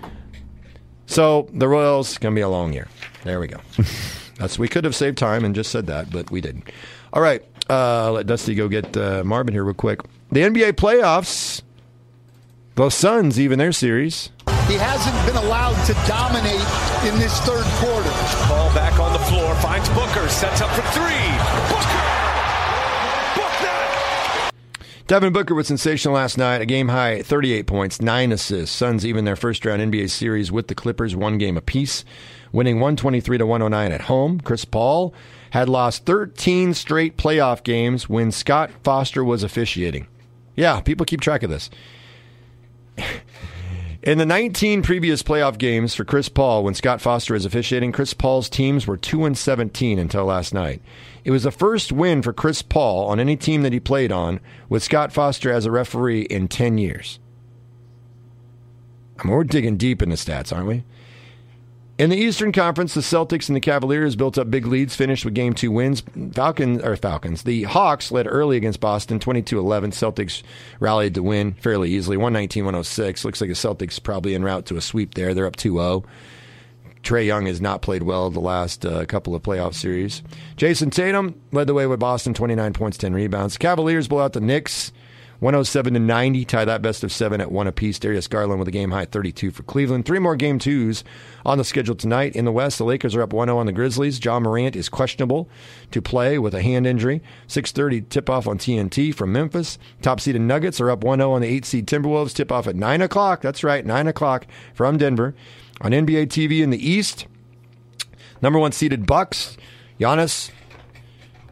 So the Royals, going to be a long year. There we go. That's, we could have saved time and just said that, but we didn't. All right, uh, let Dusty go get uh, Marvin here real quick. The N B A playoffs, the Suns even their series. He hasn't been allowed to dominate in this third quarter. Ball back on the floor, finds Booker, sets up for three. Booker! Book that! Devin Booker was sensational last night. A game-high thirty-eight points, nine assists. Suns even their first-round N B A series with the Clippers, one game apiece, winning one twenty-three to one oh nine at home. Chris Paul had lost thirteen straight playoff games when Scott Foster was officiating. Yeah, people keep track of this. In the nineteen previous playoff games for Chris Paul, when Scott Foster is officiating, Chris Paul's teams were two and seventeen until last night. It was the first win for Chris Paul on any team that he played on with Scott Foster as a referee in ten years. I mean, we're digging deep in the stats, aren't we? In the Eastern Conference, the Celtics and the Cavaliers built up big leads, finished with game two wins. Falcons or Falcons. The Hawks led early against Boston, twenty-two eleven. Celtics rallied to win fairly easily, one nineteen to one oh six. Looks like the Celtics probably en route to a sweep there. They're up two oh. Trae Young has not played well the last uh, couple of playoff series. Jason Tatum led the way with Boston, twenty-nine points, ten rebounds. Cavaliers blow out the Knicks, one oh seven to ninety, tie that best of seven at one apiece. Darius Garland with a game-high thirty-two for Cleveland. Three more game twos on the schedule tonight. In the West, the Lakers are up one oh on the Grizzlies. Ja Morant is questionable to play with a hand injury. six thirty tip-off on T N T from Memphis. Top-seeded Nuggets are up one oh on the eight-seed Timberwolves. Tip-off at nine o'clock. That's right, nine o'clock from Denver. On N B A T V in the East, number one seeded Bucks. Giannis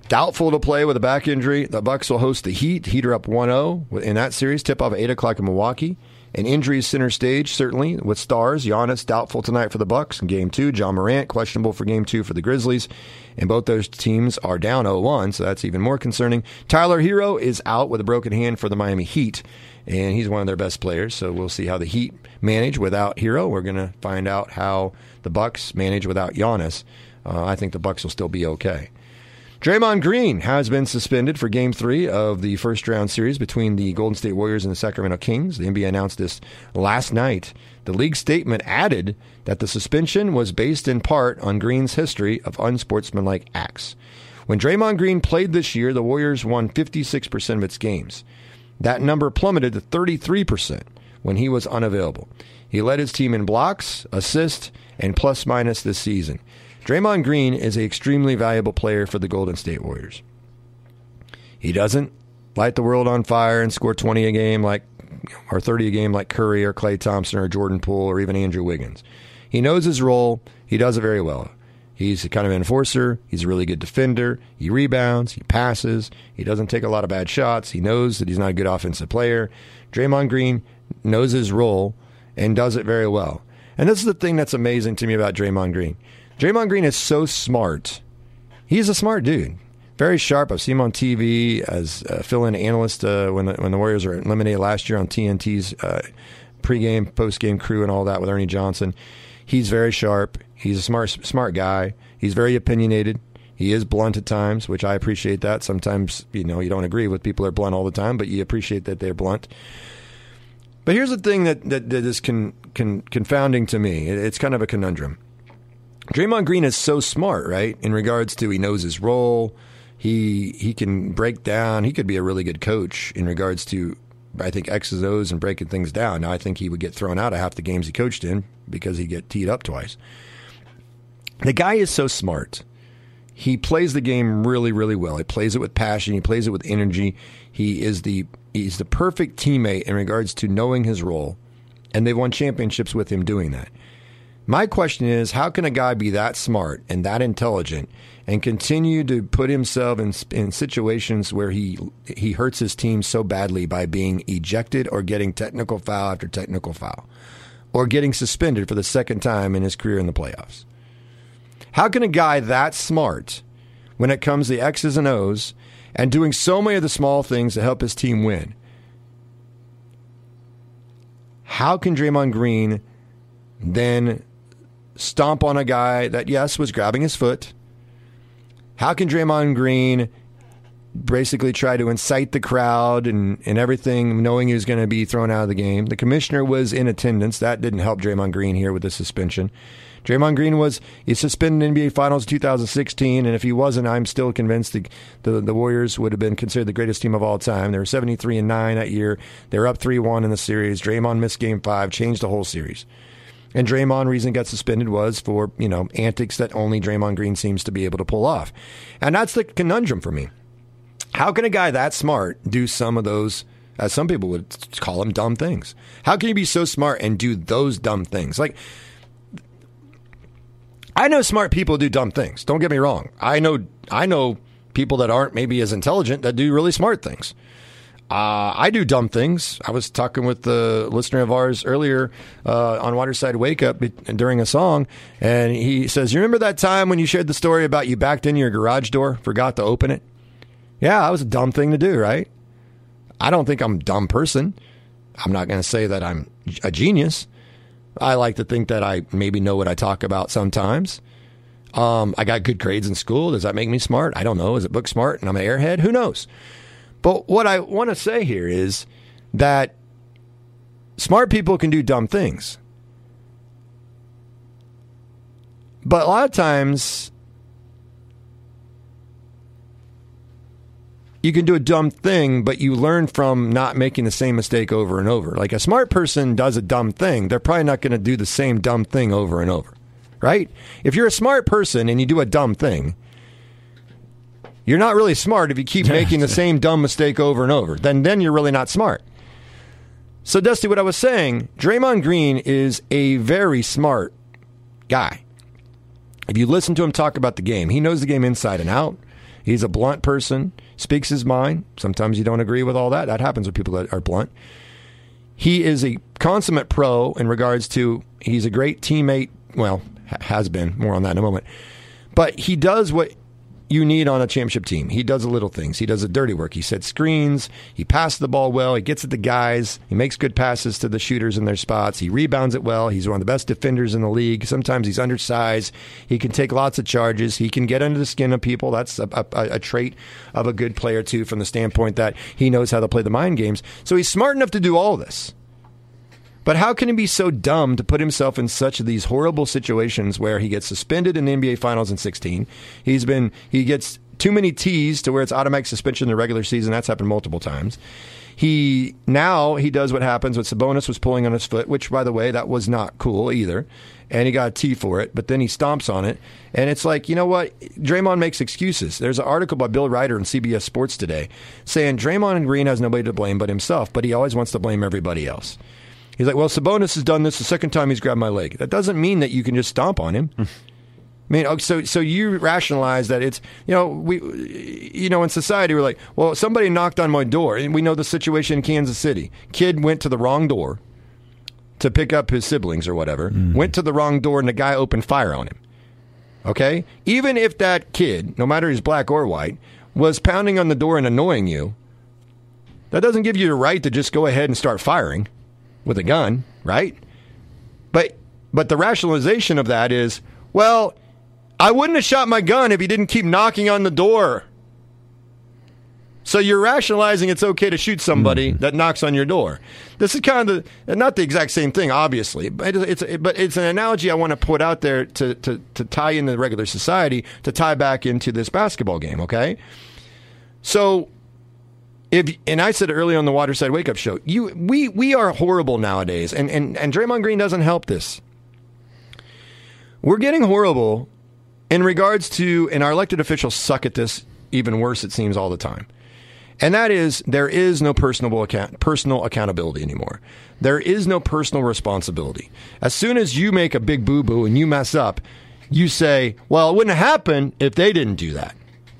Doubtful to play with a back injury. The Bucks will host the Heat. Heat are up one oh in that series. Tip-off at eight o'clock in Milwaukee. And injuries center stage, certainly, with stars. Giannis doubtful tonight for the Bucks in Game two. John Morant questionable for Game two for the Grizzlies. And both those teams are down oh one, so that's even more concerning. Tyler Hero is out with a broken hand for the Miami Heat, and he's one of their best players. So we'll see how the Heat manage without Hero. We're going to find out how the Bucks manage without Giannis. Uh, I think the Bucks will still be okay. Draymond Green has been suspended for Game three of the first-round series between the Golden State Warriors and the Sacramento Kings. The N B A announced this last night. The league statement added that the suspension was based in part on Green's history of unsportsmanlike acts. When Draymond Green played this year, the Warriors won fifty-six percent of its games. That number plummeted to thirty-three percent when he was unavailable. He led his team in blocks, assists, and plus-minus this season. Draymond Green is an extremely valuable player for the Golden State Warriors. He doesn't light the world on fire and score twenty a game like, or thirty a game like Curry or Klay Thompson or Jordan Poole or even Andrew Wiggins. He knows his role. He does it very well. He's a kind of enforcer. He's a really good defender. He rebounds. He passes. He doesn't take a lot of bad shots. He knows that he's not a good offensive player. Draymond Green knows his role and does it very well. And this is the thing that's amazing to me about Draymond Green. Draymond Green is so smart. He's a smart dude. Very sharp. I've seen him on T V as a fill-in analyst uh, when, the, when the Warriors were eliminated last year on T N T's uh, pregame, postgame crew and all that with Ernie Johnson. He's very sharp. He's a smart, smart guy. He's very opinionated. He is blunt at times, which I appreciate that. Sometimes, you know, you don't agree with people that are blunt all the time, but you appreciate that they're blunt. But here's the thing that, that, that is con, con, confounding to me. It's kind of a conundrum. Draymond Green is so smart, right, in regards to he knows his role. He he can break down. He could be a really good coach in regards to, I think, X's, O's and breaking things down. Now, I think he would get thrown out of half the games he coached in because he'd get teed up twice. The guy is so smart. He plays the game really, really well. He plays it with passion. He plays it with energy. He is the he's the perfect teammate in regards to knowing his role, and they've won championships with him doing that. My question is, how can a guy be that smart and that intelligent and continue to put himself in, in situations where he he hurts his team so badly by being ejected or getting technical foul after technical foul or getting suspended for the second time in his career in the playoffs? How can a guy that smart, when it comes to X's and O's and doing so many of the small things to help his team win, how can Draymond Green then stomp on a guy that, yes, was grabbing his foot? How can Draymond Green basically try to incite the crowd and, and everything, knowing he was going to be thrown out of the game? The commissioner was in attendance. That didn't help Draymond Green here with the suspension. Draymond Green was he's suspended in the N B A Finals in two thousand sixteen, and if he wasn't, I'm still convinced the, the the Warriors would have been considered the greatest team of all time. They were seventy-three and nine that year. They were up three one in the series. Draymond missed Game five, changed the whole series. And Draymond, reason he got suspended was for, you know, antics that only Draymond Green seems to be able to pull off. And that's the conundrum for me. How can a guy that smart do some of those, as some people would call them, dumb things? How can you be so smart and do those dumb things? Like, I know smart people do dumb things. Don't get me wrong. I know I know people that aren't maybe as intelligent that do really smart things. Uh, I do dumb things. I was talking with the listener of ours earlier uh, on Waterside Wake Up during a song, and he says, you remember that time when you shared the story about you backed in your garage door, forgot to open it? Yeah, that was a dumb thing to do, right? I don't think I'm a dumb person. I'm not going to say that I'm a genius. I like to think that I maybe know what I talk about sometimes. Um, I got good grades in school. Does that make me smart? I don't know. Is it book smart and I'm an airhead? Who knows? But what I want to say here is that smart people can do dumb things. But a lot of times you can do a dumb thing, but you learn from not making the same mistake over and over. Like a smart person does a dumb thing, they're probably not going to do the same dumb thing over and over, right? If you're a smart person and you do a dumb thing, you're not really smart if you keep making the same dumb mistake over and over. Then, then you're really not smart. So, Dusty, what I was saying, Draymond Green is a very smart guy. If you listen to him talk about the game, he knows the game inside and out. He's a blunt person, speaks his mind. Sometimes you don't agree with all that. That happens with people that are blunt. He is a consummate pro in regards to he's a great teammate. Well, has been. More on that in a moment. But he does what you need on a championship team. He does the little things. He does the dirty work. He sets screens. He passes the ball well. He gets at the guys. He makes good passes to the shooters in their spots. He rebounds it well. He's one of the best defenders in the league. Sometimes he's undersized. He can take lots of charges. He can get under the skin of people. That's a, a, a trait of a good player, too, from the standpoint that he knows how to play the mind games. So he's smart enough to do all this. But how can he be so dumb to put himself in such of these horrible situations where he gets suspended in the N B A Finals in sixteen? He's been he gets too many T's to where it's automatic suspension in the regular season. That's happened multiple times. He now he does what happens when Sabonis was pulling on his foot, which, by the way, that was not cool either. And he got a T for it, but then he stomps on it. And it's like, you know what? Draymond makes excuses. There's an article by Bill Ryder in C B S Sports today saying Draymond Green has nobody to blame but himself, but he always wants to blame everybody else. He's like, well, Sabonis has done this the second time he's grabbed my leg. That doesn't mean that you can just stomp on him. I mean, so so you rationalize that it's, you know, we, you know, in society we're like, well, somebody knocked on my door, and we know the situation in Kansas City. Kid went to the wrong door to pick up his siblings or whatever, mm. went to the wrong door, and the guy opened fire on him. Okay? Even if that kid, no matter he's black or white, was pounding on the door and annoying you, that doesn't give you the right to just go ahead and start firing with a gun, right? But but the rationalization of that is, well, I wouldn't have shot my gun if he didn't keep knocking on the door. So you're rationalizing it's okay to shoot somebody mm-hmm. that knocks on your door. This is kind of the, not the exact same thing, obviously, but it's but it's an analogy I want to put out there to to to tie into the regular society, to tie back into this basketball game, okay? So If, and I said earlier on the Waterside Wake Up Show, you we we are horrible nowadays, and, and, and Draymond Green doesn't help this. We're getting horrible in regards to, and our elected officials suck at this even worse, it seems, all the time. And that is, there is no personal account, personal accountability anymore. There is no personal responsibility. As soon as you make a big boo-boo and you mess up, you say, well, it wouldn't have happened if they didn't do that.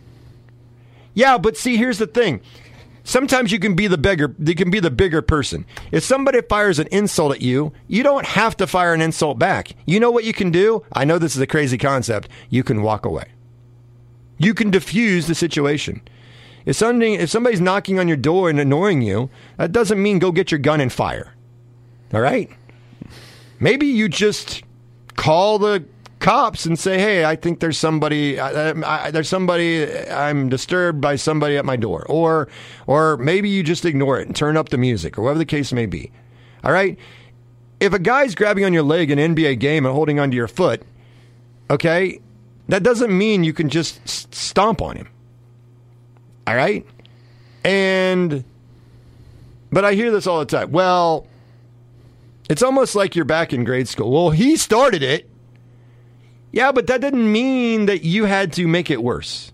Yeah, but see, here's the thing. Sometimes you can be the bigger, you can be the bigger person. If somebody fires an insult at you, you don't have to fire an insult back. You know what you can do? I know this is a crazy concept. You can walk away. You can diffuse the situation. If somebody, if somebody's knocking on your door and annoying you, that doesn't mean go get your gun and fire. All right? Maybe you just call the cops and say, hey, I think there's somebody, I, I, there's somebody, I'm disturbed by somebody at my door. Or, or maybe you just ignore it and turn up the music, or whatever the case may be. All right? If a guy's grabbing on your leg in an N B A game and holding onto your foot, okay, that doesn't mean you can just s- stomp on him. All right? And, but I hear this all the time. Well, it's almost like you're back in grade school. Well, he started it. Yeah, but that didn't mean that you had to make it worse.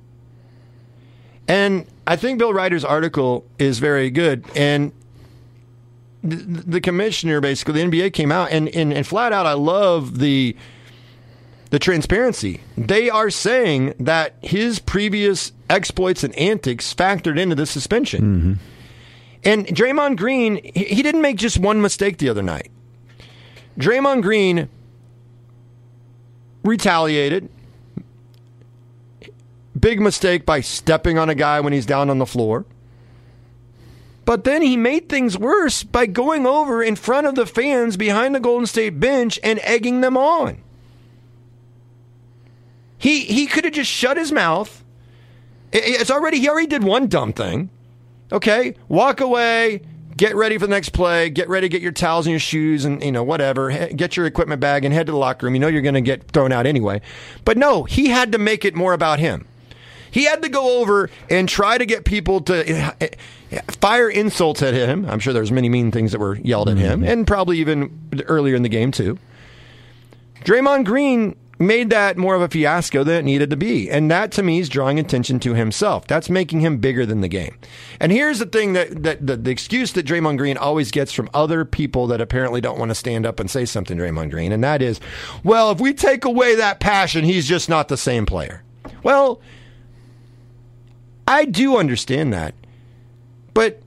And I think Bill Ryder's article is very good. And the, the commissioner, basically, the N B A came out, and, and, and flat out, I love the the transparency. They are saying that his previous exploits and antics factored into the suspension. Mm-hmm. And Draymond Green, he, he didn't make just one mistake the other night. Draymond Green retaliated. Big mistake by stepping on a guy when he's down on the floor. But then he made things worse by going over in front of the fans behind the Golden State bench and egging them on. He he could have just shut his mouth. It's already he already did one dumb thing. Okay, walk away. Get ready for the next play. Get ready to get your towels and your shoes and, you know, whatever. Get your equipment bag and head to the locker room. You know you're going to get thrown out anyway. But no, he had to make it more about him. He had to go over and try to get people to fire insults at him. I'm sure there's many mean things that were yelled at him, and probably even earlier in the game too. Draymond Green made that more of a fiasco than it needed to be. And that, to me, is drawing attention to himself. That's making him bigger than the game. And here's the thing that, that the, the excuse that Draymond Green always gets from other people that apparently don't want to stand up and say something to Draymond Green, and that is, well, if we take away that passion, he's just not the same player. Well, I do understand that. But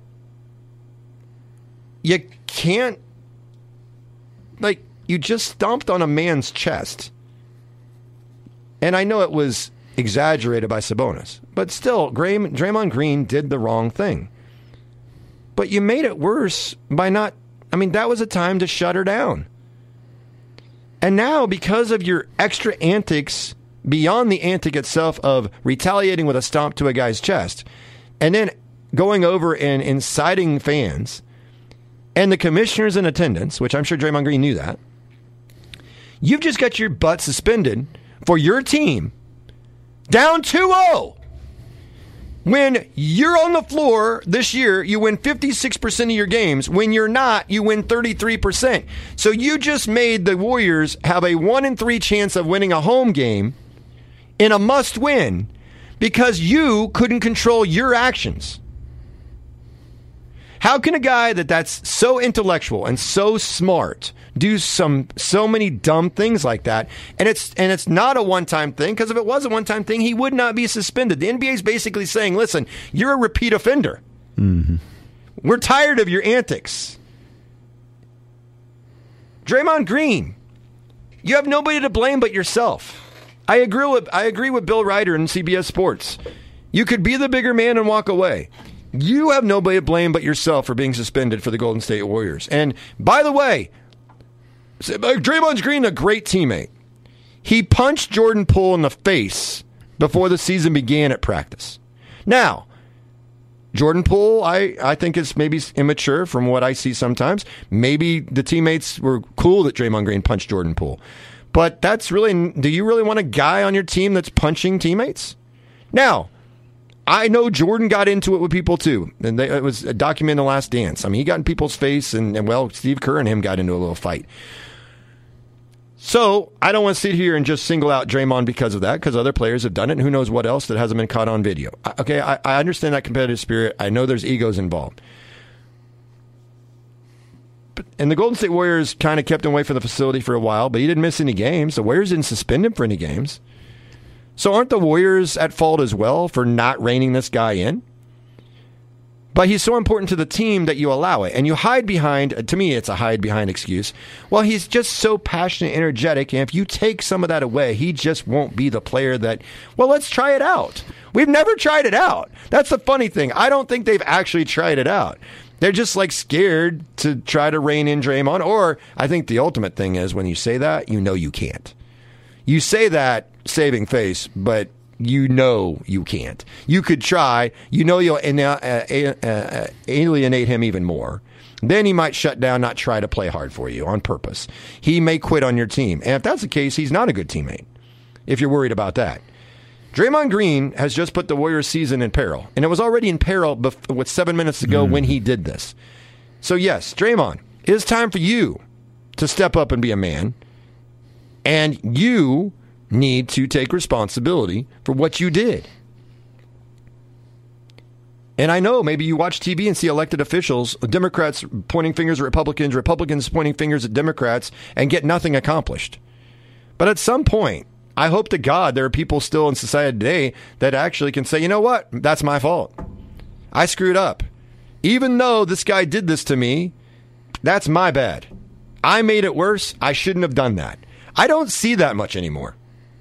you can't, like, you just stomped on a man's chest. And I know it was exaggerated by Sabonis. But still, Draymond Green did the wrong thing. But you made it worse by not, I mean, that was a time to shut her down. And now, because of your extra antics, beyond the antic itself of retaliating with a stomp to a guy's chest, and then going over and inciting fans, and the commissioners in attendance, which I'm sure Draymond Green knew that, you've just got your butt suspended for your team down two oh. When you're on the floor this year, you win fifty-six percent of your games. When you're not, you win thirty-three percent. So you just made the Warriors have a one in three chance of winning a home game in a must-win because you couldn't control your actions. How can a guy that that's so intellectual and so smart do some so many dumb things like that? And it's and it's not a one-time thing, because if it was a one-time thing, he would not be suspended. The N B A is basically saying, listen, you're a repeat offender. Mm-hmm. We're tired of your antics. Draymond Green, you have nobody to blame but yourself. I agree with I agree with Bill Ryder in C B S Sports. You could be the bigger man and walk away. You have nobody to blame but yourself for being suspended for the Golden State Warriors. And by the way, Draymond Green, a great teammate. He punched Jordan Poole in the face before the season began at practice. Now, Jordan Poole, I, I think is maybe immature from what I see sometimes. Maybe the teammates were cool that Draymond Green punched Jordan Poole. But that's really, do you really want a guy on your team that's punching teammates? Now, I know Jordan got into it with people too, and they, it was documented in The Last Dance. I mean, he got in people's face, and, and well, Steve Kerr and him got into a little fight. So I don't want to sit here and just single out Draymond because of that, because other players have done it, and who knows what else that hasn't been caught on video. Okay, I, I understand that competitive spirit. I know there's egos involved. But, and the Golden State Warriors kind of kept him away from the facility for a while, but he didn't miss any games. The Warriors didn't suspend him for any games. So aren't the Warriors at fault as well for not reining this guy in? But he's so important to the team that you allow it. And you hide behind, to me, it's a hide behind excuse. Well, he's just so passionate, energetic, and if you take some of that away, he just won't be the player that, well, let's try it out. We've never tried it out. That's the funny thing. I don't think they've actually tried it out. They're just like scared to try to rein in Draymond. Or I think the ultimate thing is when you say that, you know you can't. You say that saving face, but you know you can't. You could try. You know you'll alienate him even more. Then he might shut down, not try to play hard for you on purpose. He may quit on your team. And if that's the case, he's not a good teammate, if you're worried about that. Draymond Green has just put the Warriors' season in peril. And it was already in peril before, with seven minutes to go mm. when he did this. So yes, Draymond, it is time for you to step up and be a man. And you need to take responsibility for what you did. And I know maybe you watch T V and see elected officials, Democrats pointing fingers at Republicans, Republicans pointing fingers at Democrats, and get nothing accomplished. But at some point, I hope to God there are people still in society today that actually can say, you know what, that's my fault. I screwed up. Even though this guy did this to me, that's my bad. I made it worse. I shouldn't have done that. I don't see that much anymore.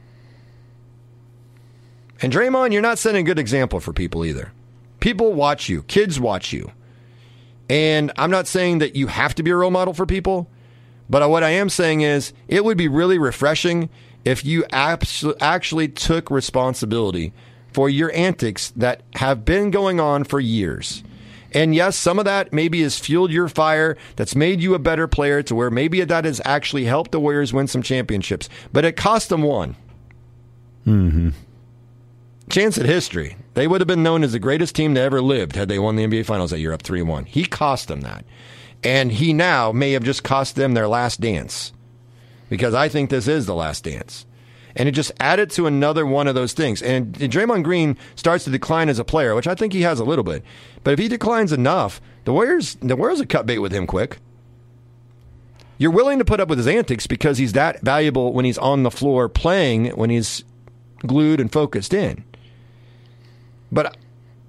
And Draymond, you're not setting a good example for people either. People watch you. Kids watch you. And I'm not saying that you have to be a role model for people, but what I am saying is it would be really refreshing if you actually took responsibility for your antics that have been going on for years. And yes, some of that maybe has fueled your fire, that's made you a better player to where maybe that has actually helped the Warriors win some championships. But it cost them one. Mm-hmm. Chance at history. They would have been known as the greatest team that ever lived had they won the N B A Finals that year up three one. He cost them that. And he now may have just cost them their last dance. Because I think this is the last dance. And it just added to another one of those things. And Draymond Green starts to decline as a player, which I think he has a little bit. But if he declines enough, the Warriors, the Warriors will cut bait with him quick. You're willing to put up with his antics because he's that valuable when he's on the floor playing, when he's glued and focused in. But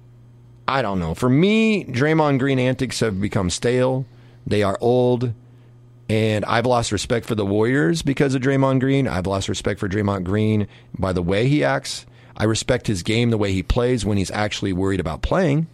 I don't know. For me, Draymond Green antics have become stale. They are old. And I've lost respect for the Warriors because of Draymond Green. I've lost respect for Draymond Green by the way he acts. I respect his game, the way he plays when he's actually worried about playing.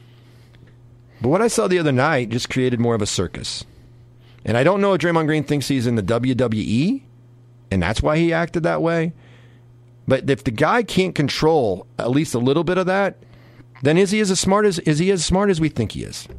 But what I saw the other night just created more of a circus. And I don't know if Draymond Green thinks he's in the W W E, and that's why he acted that way. But if the guy can't control at least a little bit of that, then is he as smart as is he as smart as we think he is?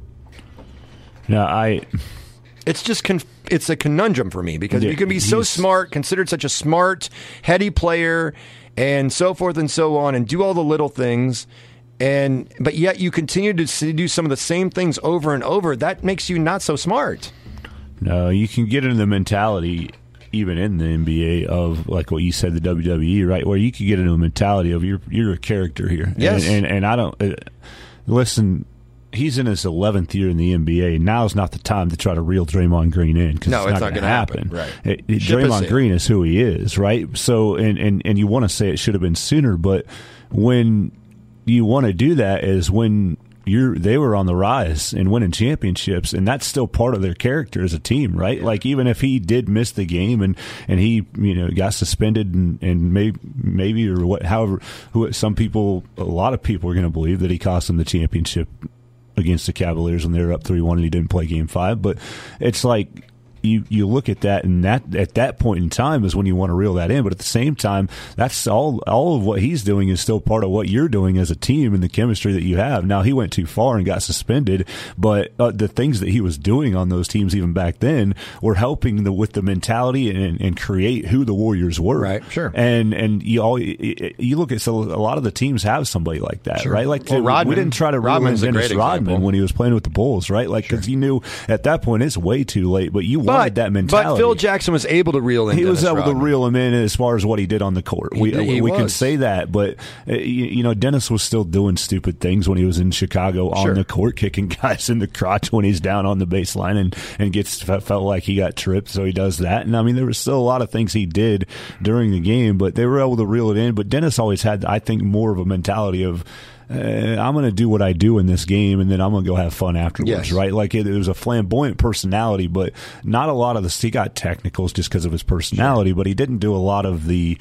No, I. It's just con- it's a conundrum for me because Yeah, you can be so he's- smart, considered such a smart, heady player, and so forth and so on, and do all the little things, and but yet you continue to s- do some of the same things over and over. That makes you not so smart. No, you can get into the mentality, even in the N B A, of like what you said, the W W E, right? Where you could get into a mentality of you're you're a character here. Yes. And, and, and I don't uh, listen. He's in his eleventh year in the N B A. Now's not the time to try to reel Draymond Green in because No, it's, it's not, not going to gonna happen. happen. Right. It, it, Ship has Draymond sailed. Green is who he is, right? So, and and and you want to say it should have been sooner, but when you want to do that is when you're they were on the rise and winning championships, and that's still part of their character as a team, right? Yeah. Like even if he did miss the game and, and he you know got suspended and, and maybe maybe or what however who some people a lot of people are going to believe that he cost them the championship against the Cavaliers when they were up three one and he didn't play game five, but it's like you you look at that, and that at that point in time is when you want to reel that in. But at the same time, that's all all of what he's doing is still part of what you're doing as a team and the chemistry that you have. Now, he went too far and got suspended, but uh, the things that he was doing on those teams even back then were helping the, with the mentality and, and create who the Warriors were. Right, sure. And and you all you look at so a lot of the teams have somebody like that, Sure. right? Like Well, we Rodman- didn't try to reel in Rodman's a Dennis great Rodman example. when he was playing with the Bulls, right? Like because you knew at that point it's way too late, but you wanted But, that mentality. but Phil Jackson was able to reel in He was Dennis able Rodman. to reel him in as far as what he did on the court. We He- he we can was. say that, but uh, you, you know, Dennis was still doing stupid things when he was in Chicago on Sure. the court, kicking guys in the crotch when he's down on the baseline and and gets felt like he got tripped, so he does that. And I mean, there was still a lot of things he did during the game, but they were able to reel it in. But Dennis always had, I think, more of a mentality of, Uh, I'm going to do what I do in this game, and then I'm going to go have fun afterwards, Yes. right? Like it, it was a flamboyant personality, but not a lot of the. He got technicals just because of his personality, but he didn't do a lot of the.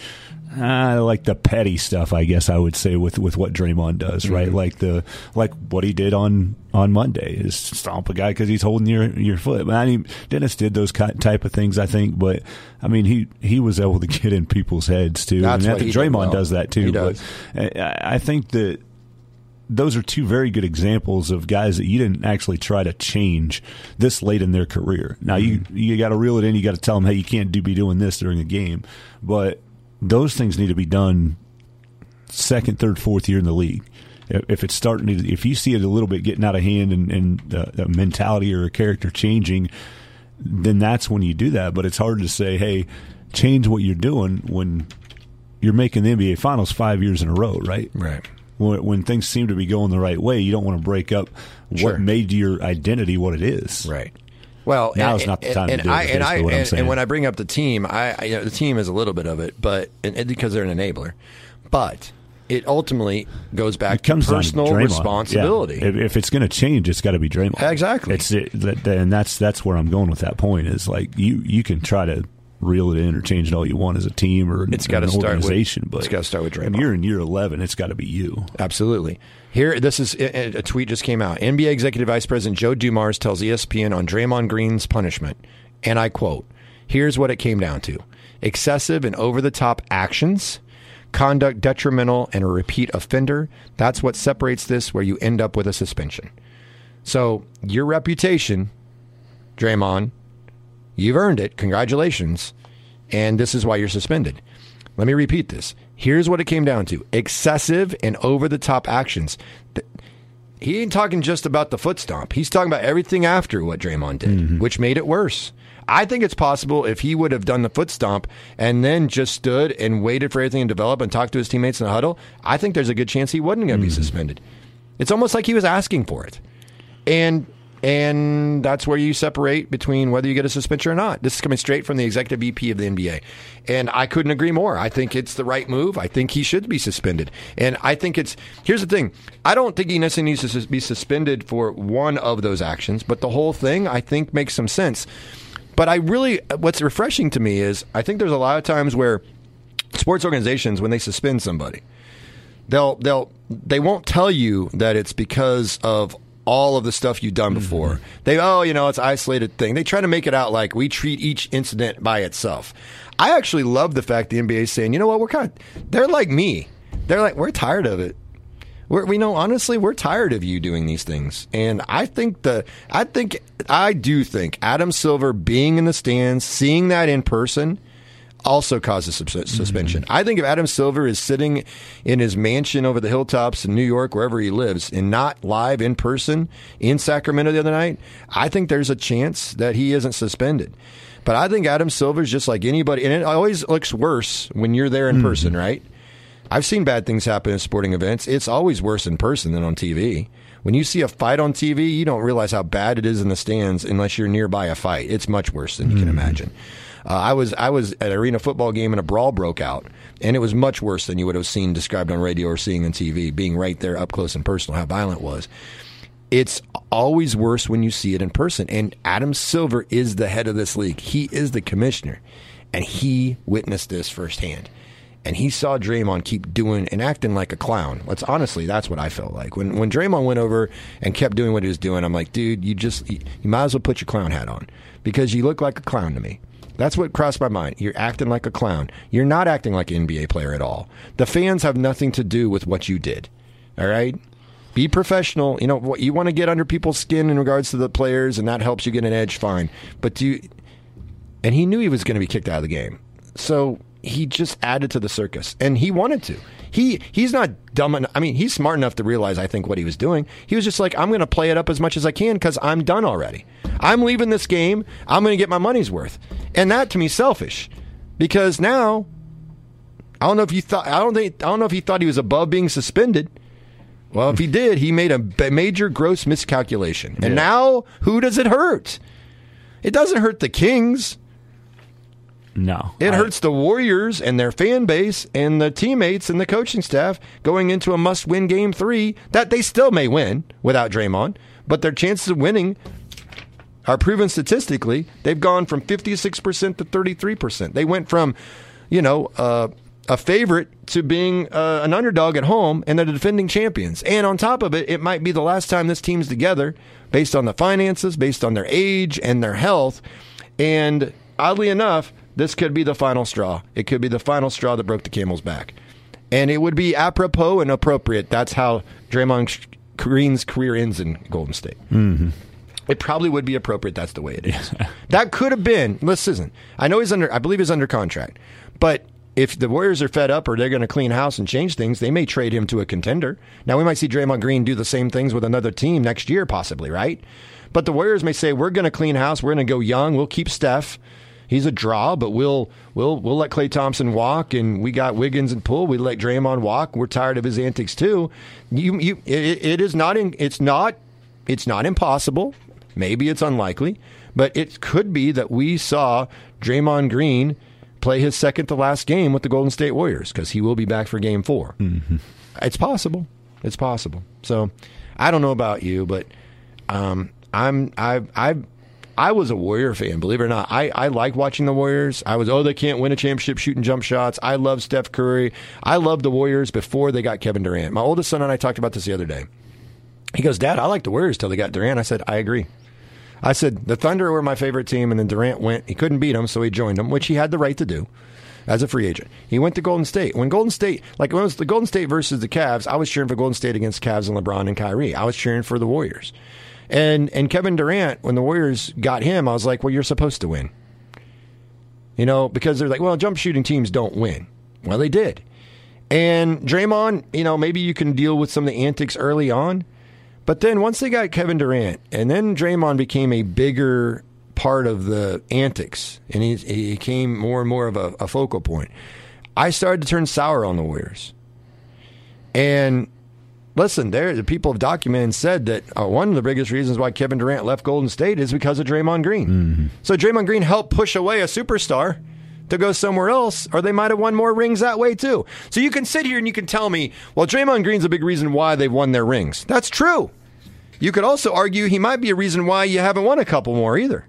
Uh, like the petty stuff, I guess I would say with, with what Draymond does, right? Mm-hmm. Like the like what he did on, on Monday is stomp a guy because he's holding your your foot. I mean, Dennis did those ki- type of things, I think, but I mean he, he was able to get in people's heads too. That's and I what think he did Draymond well. does that too. He but does. I, I think that those are two very good examples of guys that you didn't actually try to change this late in their career. Now you you got to reel it in. You got to tell them, hey, you can't do be doing this during a game, but those things need to be done second, third, fourth year in the league. If if it's starting to, if you see it a little bit getting out of hand and, and uh, a mentality or a character changing, then that's when you do that. But it's hard to say, hey, change what you're doing when you're making the N B A Finals five years in a row, right? Right. When, when things seem to be going the right way, you don't want to break up what Sure. made your identity what it is. Right. Well, Now's and, not the and- time to and do it, I, is and I basically what I'm and, saying. and when I bring up the team, I, I you know, the team is a little bit of it, but and, and because they're an enabler, but it ultimately goes back It comes to down to personal Draymond. responsibility. Yeah. If, if it's going to change, it's got to be Draymond. Exactly. It's it, that, and that's that's where I'm going with that point. Is like you you can try to reel it in or change it all you want as a team or an, It's gotta an start with- organization, but it's gotta start with when Draymond. you're in year eleven, it's got to be you. Absolutely. Here, this is a, a tweet just came out. N B A Executive Vice President Joe Dumars tells E S P N on Draymond Green's punishment, and I quote, "Here's what it came down to: excessive and over-the-top actions, conduct detrimental, and a repeat offender. That's what separates this, where you end up with a suspension. So your reputation, Draymond, you've earned it. Congratulations. And this is why you're suspended." Let me repeat this. Here's what it came down to: excessive and over-the-top actions. Th- He ain't talking just about the foot stomp. He's talking about everything after what Draymond did, Mm-hmm. which made it worse. I think it's possible if he would have done the foot stomp and then just stood and waited for everything to develop and talked to his teammates in the huddle, I think there's a good chance he wasn't going to Mm-hmm. be suspended. It's almost like he was asking for it. And And that's where you separate between whether you get a suspension or not. This is coming straight from the executive V P of the N B A. And I couldn't agree more. I think it's the right move. I think he should be suspended. And I think it's, here's the thing. I don't think he necessarily needs to be suspended for one of those actions, but the whole thing I think makes some sense. But I really, what's refreshing to me is I think there's a lot of times where sports organizations, when they suspend somebody, they'll, they'll, they won't tell you that it's because of all of the stuff you've done before. Mm-hmm. They, oh, you know, it's an isolated thing. They try to make it out like we treat each incident by itself. I actually love the fact the N B A is saying, you know what, we're kind of, they're like me. They're like, we're tired of it. We're, we know, honestly, we're tired of you doing these things. And I think the, I think, I do think Adam Silver being in the stands, seeing that in person, also causes suspension. Mm-hmm. I think if Adam Silver is sitting in his mansion over the hilltops in New York, wherever he lives, and not live in person in Sacramento the other night, I think there's a chance that he isn't suspended. But I think Adam Silver is just like anybody, and it always looks worse when you're there in mm-hmm. person, right? I've seen bad things happen at sporting events. It's always worse in person than on T V. When you see a fight on T V, you don't realize how bad it is in the stands unless you're nearby a fight. It's much worse than you mm-hmm. can imagine. Uh, I was I was at an arena football game and a brawl broke out, and it was much worse than you would have seen described on radio or seeing on T V, being right there up close and personal, how violent it was. It's always worse when you see it in person, and Adam Silver is the head of this league. He is the commissioner, and he witnessed this firsthand. And he saw Draymond keep doing and acting like a clown. Let's honestly, that's what I felt like. When when Draymond went over and kept doing what he was doing, I'm like, dude, you just you, you might as well put your clown hat on because you look like a clown to me. That's what crossed my mind. You're acting like a clown. You're not acting like an N B A player at all. The fans have nothing to do with what you did. All right? Be professional. You know, what you want to get under people's skin in regards to the players, and that helps you get an edge, fine. But do you, and he knew he was going to be kicked out of the game. So he just added to the circus, and he wanted to. He he's not dumb enough. I mean, he's smart enough to realize, I think, what he was doing. He was just like, I'm going to play it up as much as I can because I'm done already. I'm leaving this game. I'm going to get my money's worth. And that, to me, is selfish. Because now, I don't know if you thought, I don't think, I don't know if he thought he was above being suspended. Well, if he did, he made a major gross miscalculation. And yeah. Now, who does it hurt? It doesn't hurt the Kings. No. It I, hurts the Warriors and their fan base and the teammates and the coaching staff going into a must-win game three that they still may win without Draymond, but their chances of winning are proven statistically. They've gone from fifty-six percent to thirty-three percent. They went from, you know, uh, a favorite to being uh, an underdog at home, and they're the defending champions. And on top of it, it might be the last time this team's together based on the finances, based on their age and their health. And oddly enough, this could be the final straw. It could be the final straw that broke the camel's back. And it would be apropos and appropriate. That's how Draymond Green's career ends in Golden State. Mm-hmm. It probably would be appropriate. That's the way it is. That could have been. Listen, I know he's under, I believe he's under contract. But if the Warriors are fed up or they're going to clean house and change things, they may trade him to a contender. Now, we might see Draymond Green do the same things with another team next year, possibly, right? But the Warriors may say, we're going to clean house. We're going to go young. We'll keep Steph. He's a draw, but we'll we'll we'll let Klay Thompson walk, and we got Wiggins and Poole. We let Draymond walk. We're tired of his antics too. You you it, it is not in, it's not it's not impossible. Maybe it's unlikely, but it could be that we saw Draymond Green play his second to last game with the Golden State Warriors because he will be back for Game Four. Mm-hmm. It's possible. It's possible. So I don't know about you, but um, I'm I I. I was a Warrior fan, believe it or not. I, I like watching the Warriors. I was, oh, they can't win a championship shooting jump shots. I love Steph Curry. I loved the Warriors before they got Kevin Durant. My oldest son and I talked about this the other day. He goes, Dad, I like the Warriors till they got Durant. I said, I agree. I said, the Thunder were my favorite team, and then Durant went. He couldn't beat them, so he joined them, which he had the right to do as a free agent. He went to Golden State. When Golden State, like when it was the Golden State versus the Cavs, I was cheering for Golden State against Cavs and LeBron and Kyrie. I was cheering for the Warriors. And and Kevin Durant, when the Warriors got him, I was like, well, you're supposed to win. You know, because they're like, well, jump shooting teams don't win. Well, they did. And Draymond, you know, maybe you can deal with some of the antics early on. But then once they got Kevin Durant, and then Draymond became a bigger part of the antics, and he, he became more and more of a, a focal point, I started to turn sour on the Warriors. And listen, there the people have documented and said that uh, one of the biggest reasons why Kevin Durant left Golden State is because of Draymond Green. Mm-hmm. So Draymond Green helped push away a superstar to go somewhere else, or they might have won more rings that way too. So you can sit here and you can tell me, well, Draymond Green's a big reason why they've won their rings. That's true. You could also argue he might be a reason why you haven't won a couple more either,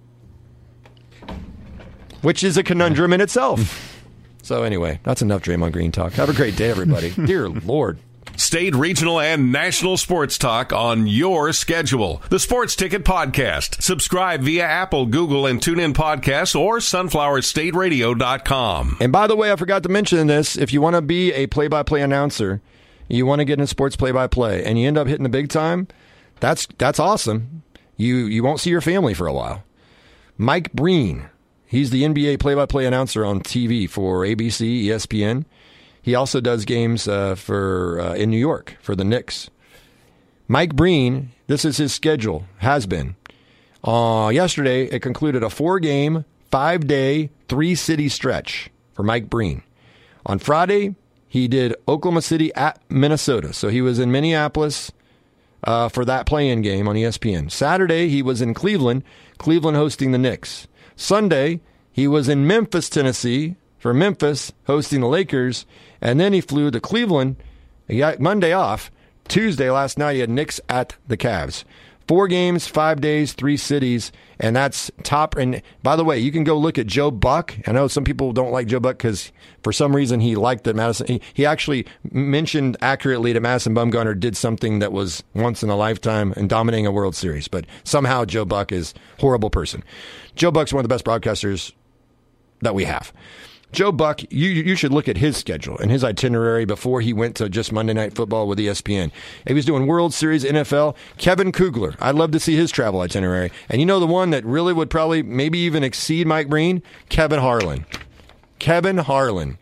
which is a conundrum in itself. So anyway, that's enough Draymond Green talk. Have a great day, everybody. Dear Lord. State, regional, and national sports talk on your schedule. The Sports Ticket Podcast. Subscribe via Apple, Google, and TuneIn Podcasts or sunflower state radio dot com. And by the way, I forgot to mention this. If you want to be a play-by-play announcer, you want to get in sports play-by-play, and you end up hitting the big time, that's that's awesome. You, you won't see your family for a while. Mike Breen. He's the N B A play-by-play announcer on T V for A B C, E S P N. He also does games uh, for uh, in New York for the Knicks. Mike Breen, this is his schedule, has been. Uh, yesterday, it concluded a four-game, five-day, three-city stretch for Mike Breen. On Friday, he did Oklahoma City at Minnesota. So he was in Minneapolis uh, for that play-in game on E S P N. Saturday, he was in Cleveland, Cleveland hosting the Knicks. Sunday, he was in Memphis, Tennessee, for Memphis hosting the Lakers, and then he flew to Cleveland. He got Monday off. Tuesday, last night, he had Knicks at the Cavs. Four games, five days, three cities, and that's top. And by the way, you can go look at Joe Buck. I know some people don't like Joe Buck because for some reason he liked that Madison. He, he actually mentioned accurately that Madison Bumgarner did something that was once in a lifetime in dominating a World Series, but somehow Joe Buck is a horrible person. Joe Buck's one of the best broadcasters that we have. Joe Buck, you you should look at his schedule and his itinerary before he went to just Monday Night Football with E S P N. He was doing World Series, N F L. Kevin Kugler, I'd love to see his travel itinerary. And you know the one that really would probably maybe even exceed Mike Breen? Kevin Harlan. Kevin Harlan.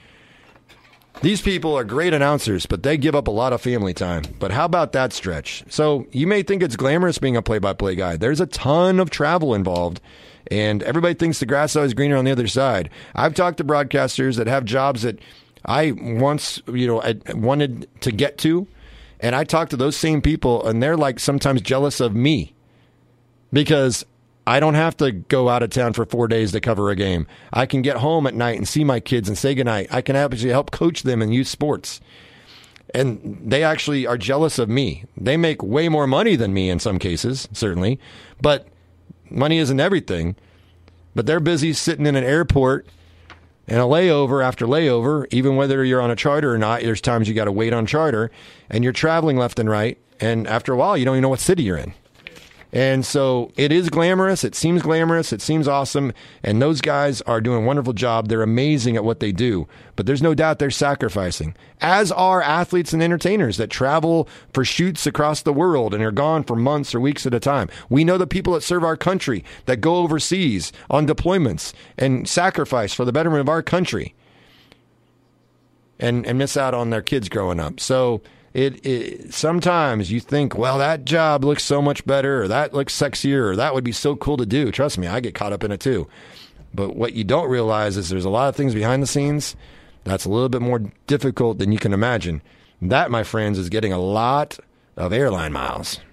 These people are great announcers, but they give up a lot of family time. But how about that stretch? So you may think it's glamorous being a play-by-play guy. There's a ton of travel involved. And everybody thinks the grass is always greener on the other side. I've talked to broadcasters that have jobs that I once, you know, I wanted to get to, and I talk to those same people, and they're like sometimes jealous of me because I don't have to go out of town for four days to cover a game. I can get home at night and see my kids and say goodnight. I can actually help coach them in youth sports. And they actually are jealous of me. They make way more money than me in some cases, certainly, but money isn't everything, but they're busy sitting in an airport and a layover after layover, even whether you're on a charter or not. There's times you got to wait on charter, and you're traveling left and right, and after a while, you don't even know what city you're in. And so it is glamorous. It seems glamorous. It seems awesome. And those guys are doing a wonderful job. They're amazing at what they do. But there's no doubt they're sacrificing, as are athletes and entertainers that travel for shoots across the world and are gone for months or weeks at a time. We know the people that serve our country that go overseas on deployments and sacrifice for the betterment of our country and, and miss out on their kids growing up. So It, it sometimes you think, well, that job looks so much better, or that looks sexier, or that would be so cool to do. Trust me, I get caught up in it too. But what you don't realize is there's a lot of things behind the scenes that's a little bit more difficult than you can imagine. That, my friends, is getting a lot of airline miles.